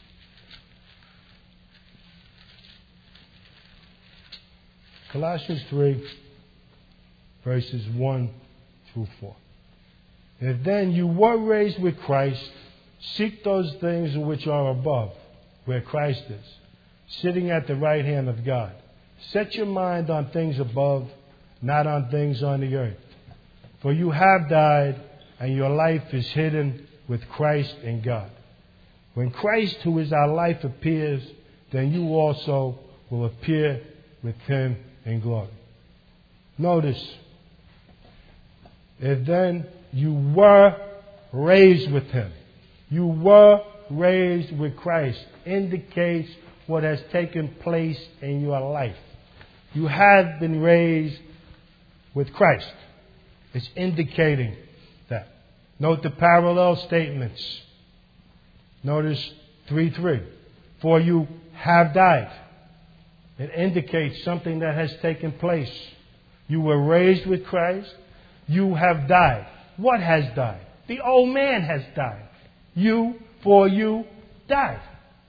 Colossians three, verses one through four. If then you were raised with Christ, seek those things which are above, where Christ is, sitting at the right hand of God. Set your mind on things above, not on things on the earth. For you have died, and your life is hidden with Christ in God. When Christ, who is our life, appears, then you also will appear with Him in glory. Notice, if then you were raised with Him. You were raised with Christ. Indicates what has taken place in your life. You have been raised with Christ. It's indicating that. Note the parallel statements. Notice three three. For you have died. It indicates something that has taken place. You were raised with Christ. You have died. What has died? The old man has died. You, for you, died.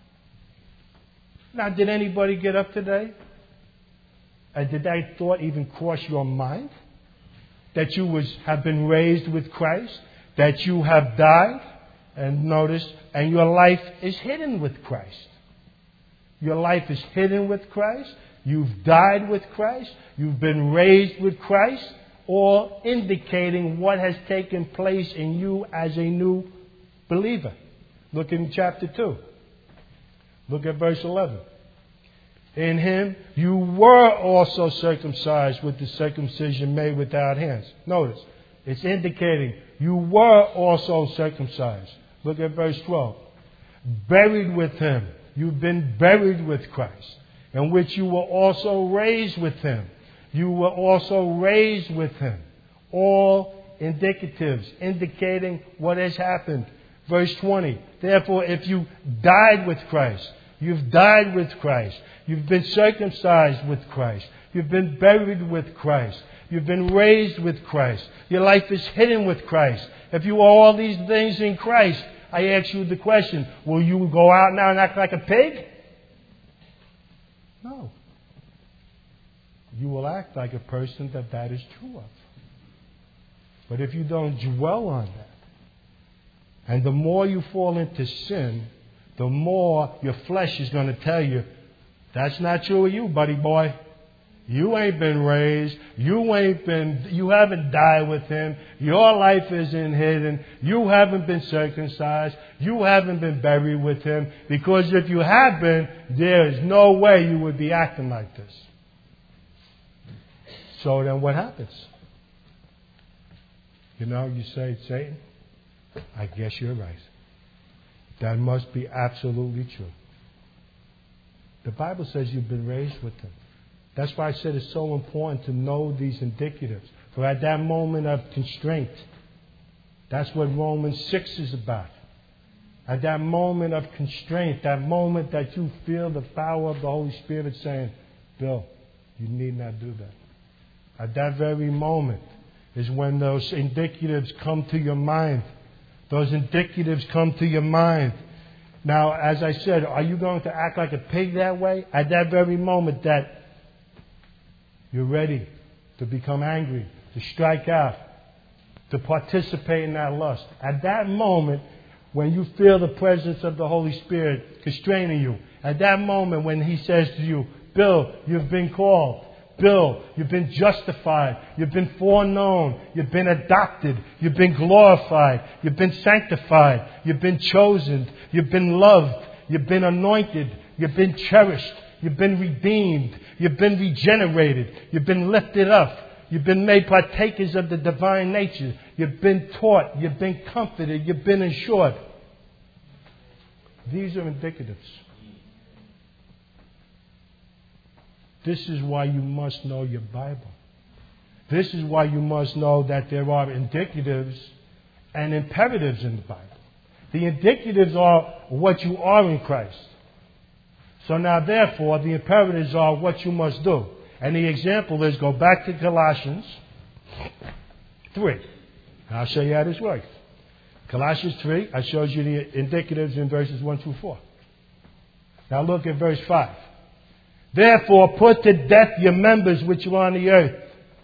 Now, did anybody get up today? Uh, did that thought even cross your mind? That you was have been raised with Christ? That you have died? And notice, and your life is hidden with Christ. Your life is hidden with Christ. You've died with Christ. You've been raised with Christ. All indicating what has taken place in you as a new believer. Look in chapter two. Look at verse eleven. In him you were also circumcised with the circumcision made without hands. Notice, it's indicating you were also circumcised. Look at verse twelve. Buried with him. You've been buried with Christ, in which you were also raised with him. You were also raised with him. All indicatives indicating what has happened. Verse twenty. Therefore, if you died with Christ, you've died with Christ. You've been circumcised with Christ. You've been buried with Christ. You've been raised with Christ. Your life is hidden with Christ. If you are all these things in Christ, I ask you the question, will you go out now and act like a pig? No. You will act like a person that that is true of. But if you don't dwell on that, and the more you fall into sin, the more your flesh is going to tell you, that's not true of you, buddy boy. You ain't been raised. You ain't been, you haven't died with him. Your life isn't hidden. You haven't been circumcised. You haven't been buried with him. Because if you have been, there is no way you would be acting like this. So then what happens? You know, you say, Satan, I guess you're right. That must be absolutely true. The Bible says you've been raised with him. That's why I said it's so important to know these indicatives. For at that moment of constraint, that's what Romans six is about. At that moment of constraint, that moment that you feel the power of the Holy Spirit saying, Bill, you need not do that. At that very moment is when those indicatives come to your mind. Those indicatives come to your mind. Now, as I said, are you going to act like a pig that way? At that very moment that you're ready to become angry, to strike out, to participate in that lust. At that moment, when you feel the presence of the Holy Spirit constraining you, at that moment when he says to you, Bill, you've been called. Bill, you've been justified. You've been foreknown. You've been adopted. You've been glorified. You've been sanctified. You've been chosen. You've been loved. You've been anointed. You've been cherished. You've been redeemed. You've been regenerated. You've been lifted up. You've been made partakers of the divine nature. You've been taught. You've been comforted. You've been assured. These are indicatives. This is why you must know your Bible. This is why you must know that there are indicatives and imperatives in the Bible. The indicatives are what you are in Christ. So now, therefore, the imperatives are what you must do. And the example is, go back to Colossians three. And I'll show you how this works. Colossians three, I showed you the indicatives in verses one through four. Now look at verse five. Therefore, put to death your members which are on the earth.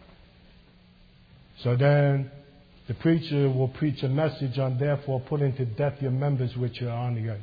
So then, the preacher will preach a message on, therefore, putting to death your members which are on the earth.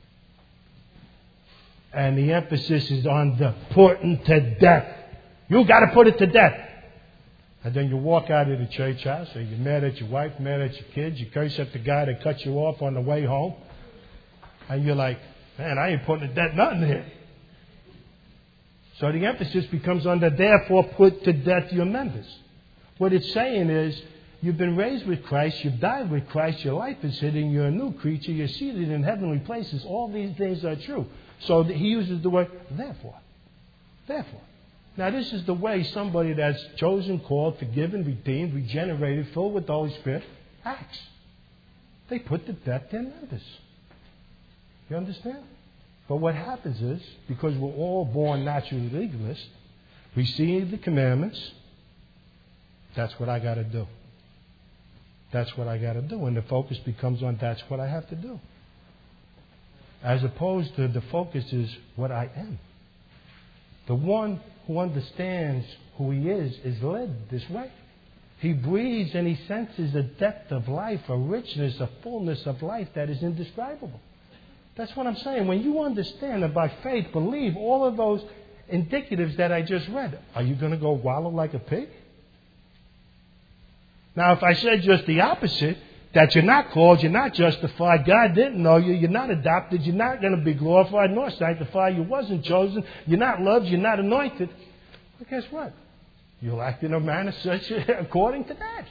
And the emphasis is on the putting to death. You got to put it to death. And then you walk out of the church house, and you're mad at your wife, mad at your kids, you curse at the guy that cut you off on the way home. And you're like, man, I ain't putting to death nothing here. So the emphasis becomes on the therefore put to death your members. What it's saying is, you've been raised with Christ, you've died with Christ, your life is hidden, you're a new creature, you're seated in heavenly places. All these things are true. So he uses the word therefore. Therefore. Now this is the way somebody that's chosen, called, forgiven, redeemed, regenerated, filled with the Holy Spirit acts. They put to death their members. You understand? But what happens is, because we're all born naturally legalists, we see the commandments. That's what I got to do. That's what I got to do. And the focus becomes on that's what I have to do. As opposed to the focus is what I am. The one who understands who he is is led this way. He breathes and he senses a depth of life, a richness, a fullness of life that is indescribable. That's what I'm saying. When you understand and by faith believe all of those indicatives that I just read, are you going to go wallow like a pig? Now, if I said just the opposite, that you're not called, you're not justified, God didn't know you, you're not adopted, you're not going to be glorified nor sanctified, you wasn't chosen, you're not loved, you're not anointed. Well, guess what? You'll act in a manner such according to that.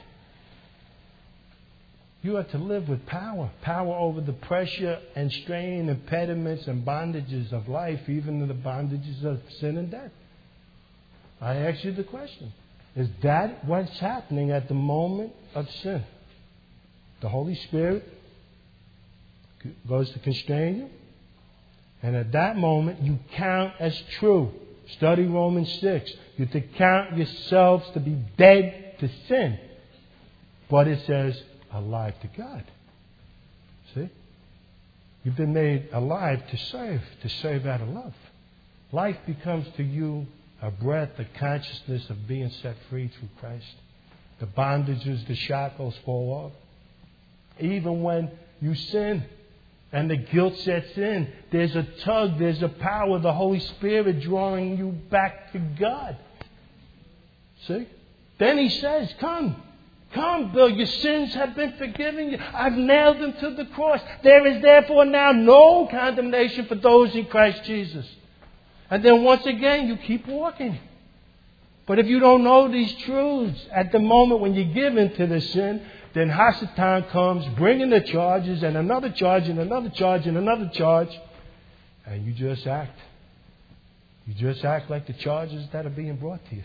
You are to live with power, power over the pressure and strain, impediments and bondages of life, even the bondages of sin and death. I ask you the question, is that what's happening at the moment of sin? The Holy Spirit goes to constrain you, and at that moment you count as true. Study Romans six. You're to count yourselves to be dead to sin. But it says, alive to God. See? You've been made alive to serve, to serve out of love. Life becomes to you a breath, a consciousness of being set free through Christ. The bondages, the shackles fall off. Even when you sin and the guilt sets in, there's a tug, there's a power, the Holy Spirit drawing you back to God. See? Then he says, come. Come, Bill, your sins have been forgiven you. I've nailed them to the cross. There is therefore now no condemnation for those in Christ Jesus. And then once again, you keep walking. But if you don't know these truths at the moment when you give into the sin, then Hasatan comes bringing the charges and another charge and another charge and another charge. And you just act. You just act like the charges that are being brought to you.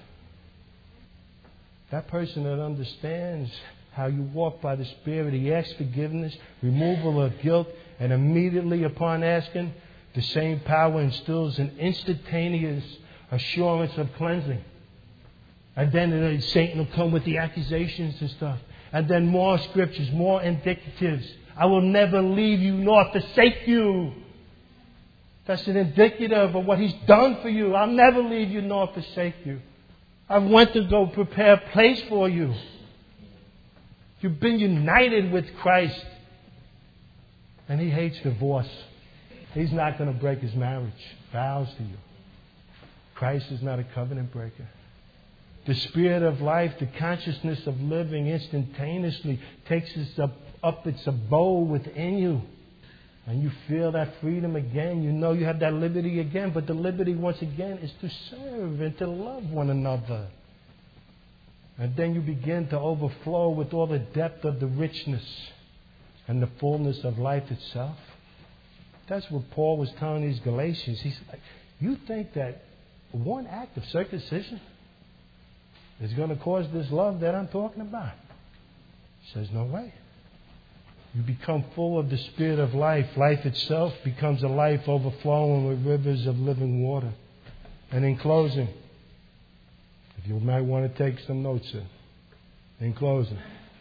That person that understands how you walk by the Spirit, he asks forgiveness, removal of guilt, and immediately upon asking, the same power instills an instantaneous assurance of cleansing. And then Satan will come with the accusations and stuff. And then more scriptures, more indicatives. I will never leave you nor forsake you. That's an indicative of what he's done for you. I'll never leave you nor forsake you. I went to go prepare a place for you. You've been united with Christ. And he hates divorce. He's not going to break his marriage vows to you. Christ is not a covenant breaker. The Spirit of life, the consciousness of living instantaneously takes us up, up its abode within you. And you feel that freedom again. You know you have that liberty again. But the liberty, once again, is to serve and to love one another. And then you begin to overflow with all the depth of the richness and the fullness of life itself. That's what Paul was telling these Galatians. He's like, you think that one act of circumcision is going to cause this love that I'm talking about? He says, no way. You become full of the Spirit of life. Life itself becomes a life overflowing with rivers of living water. And in closing, if you might want to take some notes in. In closing,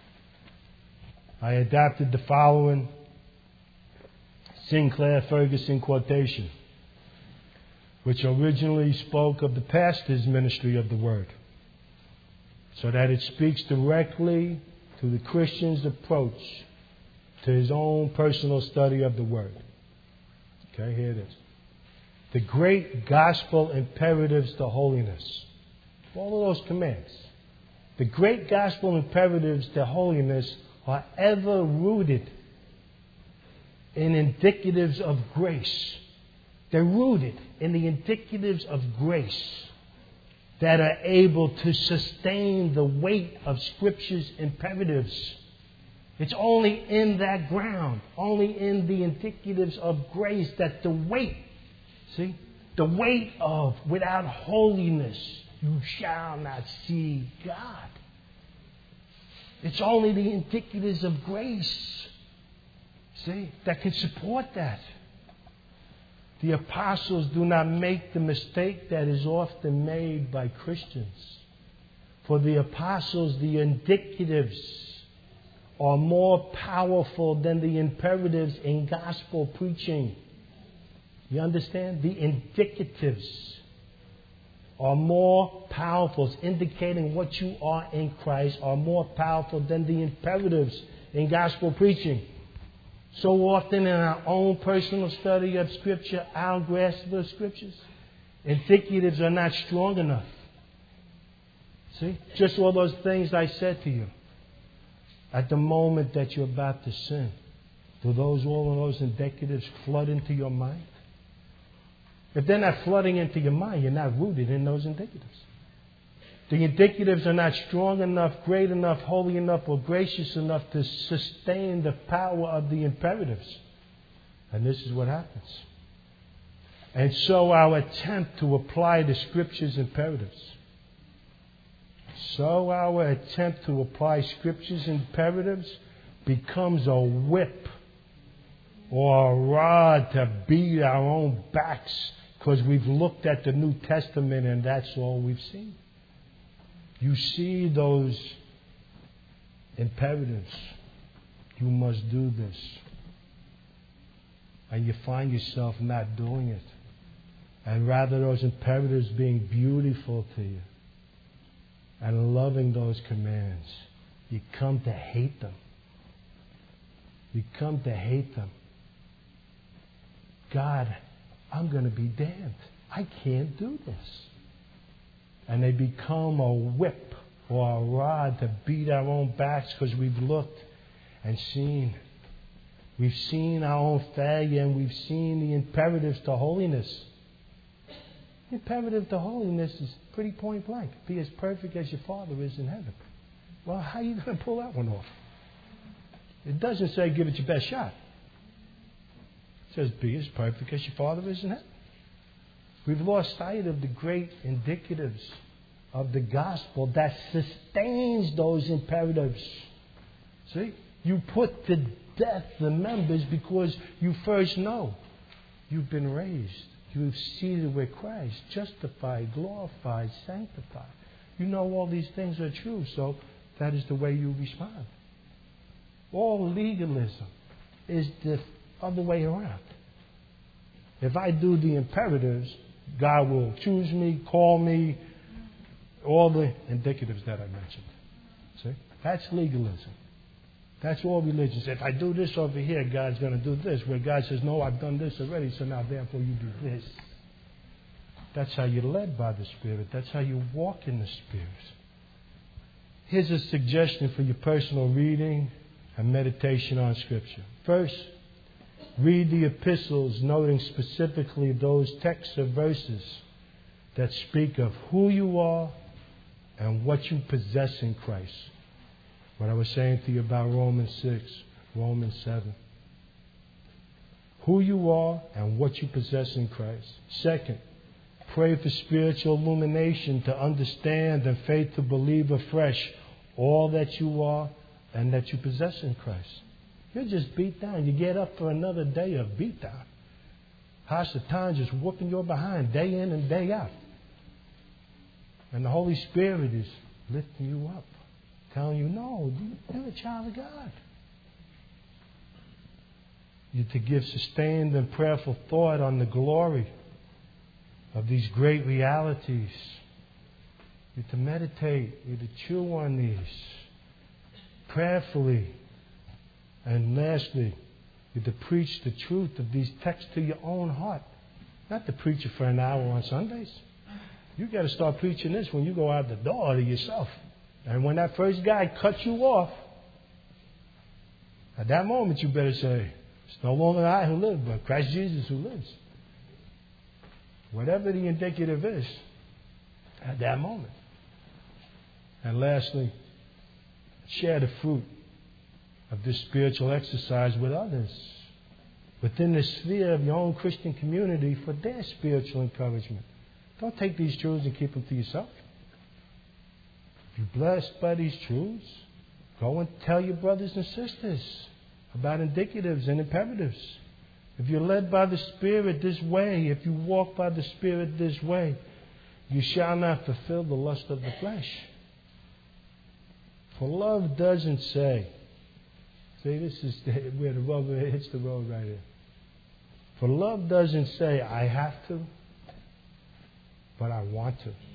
I adapted the following Sinclair Ferguson quotation, which originally spoke of the pastor's ministry of the Word, so that it speaks directly to the Christian's approach to his own personal study of the Word. Okay, here it is. The great gospel imperatives to holiness. All of those commands. The great gospel imperatives to holiness are ever rooted in indicatives of grace. They're rooted in the indicatives of grace that are able to sustain the weight of Scripture's imperatives. It's only in that ground, only in the indicatives of grace that the weight, see, the weight of without holiness you shall not see God. It's only the indicatives of grace, see, that can support that. The apostles do not make the mistake that is often made by Christians. For the apostles, the indicatives are more powerful than the imperatives in gospel preaching. You understand? The indicatives are more powerful, indicating what you are in Christ, are more powerful than the imperatives in gospel preaching. So often in our own personal study of Scripture, our grasp of the Scriptures, indicatives are not strong enough. See? Just all those things I said to you. At the moment that you're about to sin, do those all of those indicatives flood into your mind? If they're not flooding into your mind, you're not rooted in those indicatives. The indicatives are not strong enough, great enough, holy enough, or gracious enough to sustain the power of the imperatives. And this is what happens. And so our attempt to apply the Scripture's imperatives, so our attempt to apply Scripture's imperatives becomes a whip or a rod to beat our own backs because we've looked at the New Testament and that's all we've seen. You see those imperatives. You must do this. And you find yourself not doing it. And rather those imperatives being beautiful to you and loving those commands, you come to hate them. You come to hate them. God, I'm going to be damned. I can't do this. And they become a whip or a rod to beat our own backs because we've looked and seen. We've seen our own failure and we've seen the imperatives to holiness. The imperative to holiness is pretty point blank. Be as perfect as your Father is in heaven. Well, how are you going to pull that one off? It doesn't say give it your best shot. It says be as perfect as your Father is in heaven. We've lost sight of the great indicatives of the gospel that sustains those imperatives. See? You put to death the members because you first know you've been raised. You've seated with Christ, justified, glorified, sanctified. You know all these things are true, so that is the way you respond. All legalism is the other way around. If I do the imperatives, God will choose me, call me, all the indicatives that I mentioned. See? That's legalism. That's all religions. If I do this over here, God's going to do this. Where God says, no, I've done this already, so now therefore you do this. That's how you're led by the Spirit. That's how you walk in the Spirit. Here's a suggestion for your personal reading and meditation on Scripture. First, read the epistles, noting specifically those texts or verses that speak of who you are and what you possess in Christ. What I was saying to you about Romans six, Romans seven. Who you are and what you possess in Christ. Second, pray for spiritual illumination to understand and faith to believe afresh all that you are and that you possess in Christ. You're just beat down. You get up for another day of beat down. How's the time just whooping your behind day in and day out? And the Holy Spirit is lifting you up. Telling you, no, you're a child of God. You're to give sustained and prayerful thought on the glory of these great realities. You're to meditate. You're to chew on these prayerfully. And lastly, you're to preach the truth of these texts to your own heart. Not to preach it for an hour on Sundays. You've got to start preaching this when you go out the door to yourself. And when that first guy cuts you off, at that moment you better say, it's no longer I who live, but Christ Jesus who lives. Whatever the indicative is, at that moment. And lastly, share the fruit of this spiritual exercise with others within the sphere of your own Christian community for their spiritual encouragement. Don't take these truths and keep them to yourself. If you're blessed by these truths, go and tell your brothers and sisters about indicatives and imperatives. If you're led by the Spirit this way, if you walk by the Spirit this way, you shall not fulfill the lust of the flesh. For love doesn't say, see, this is where the rubber hits the road right here. For love doesn't say, I have to, but I want to.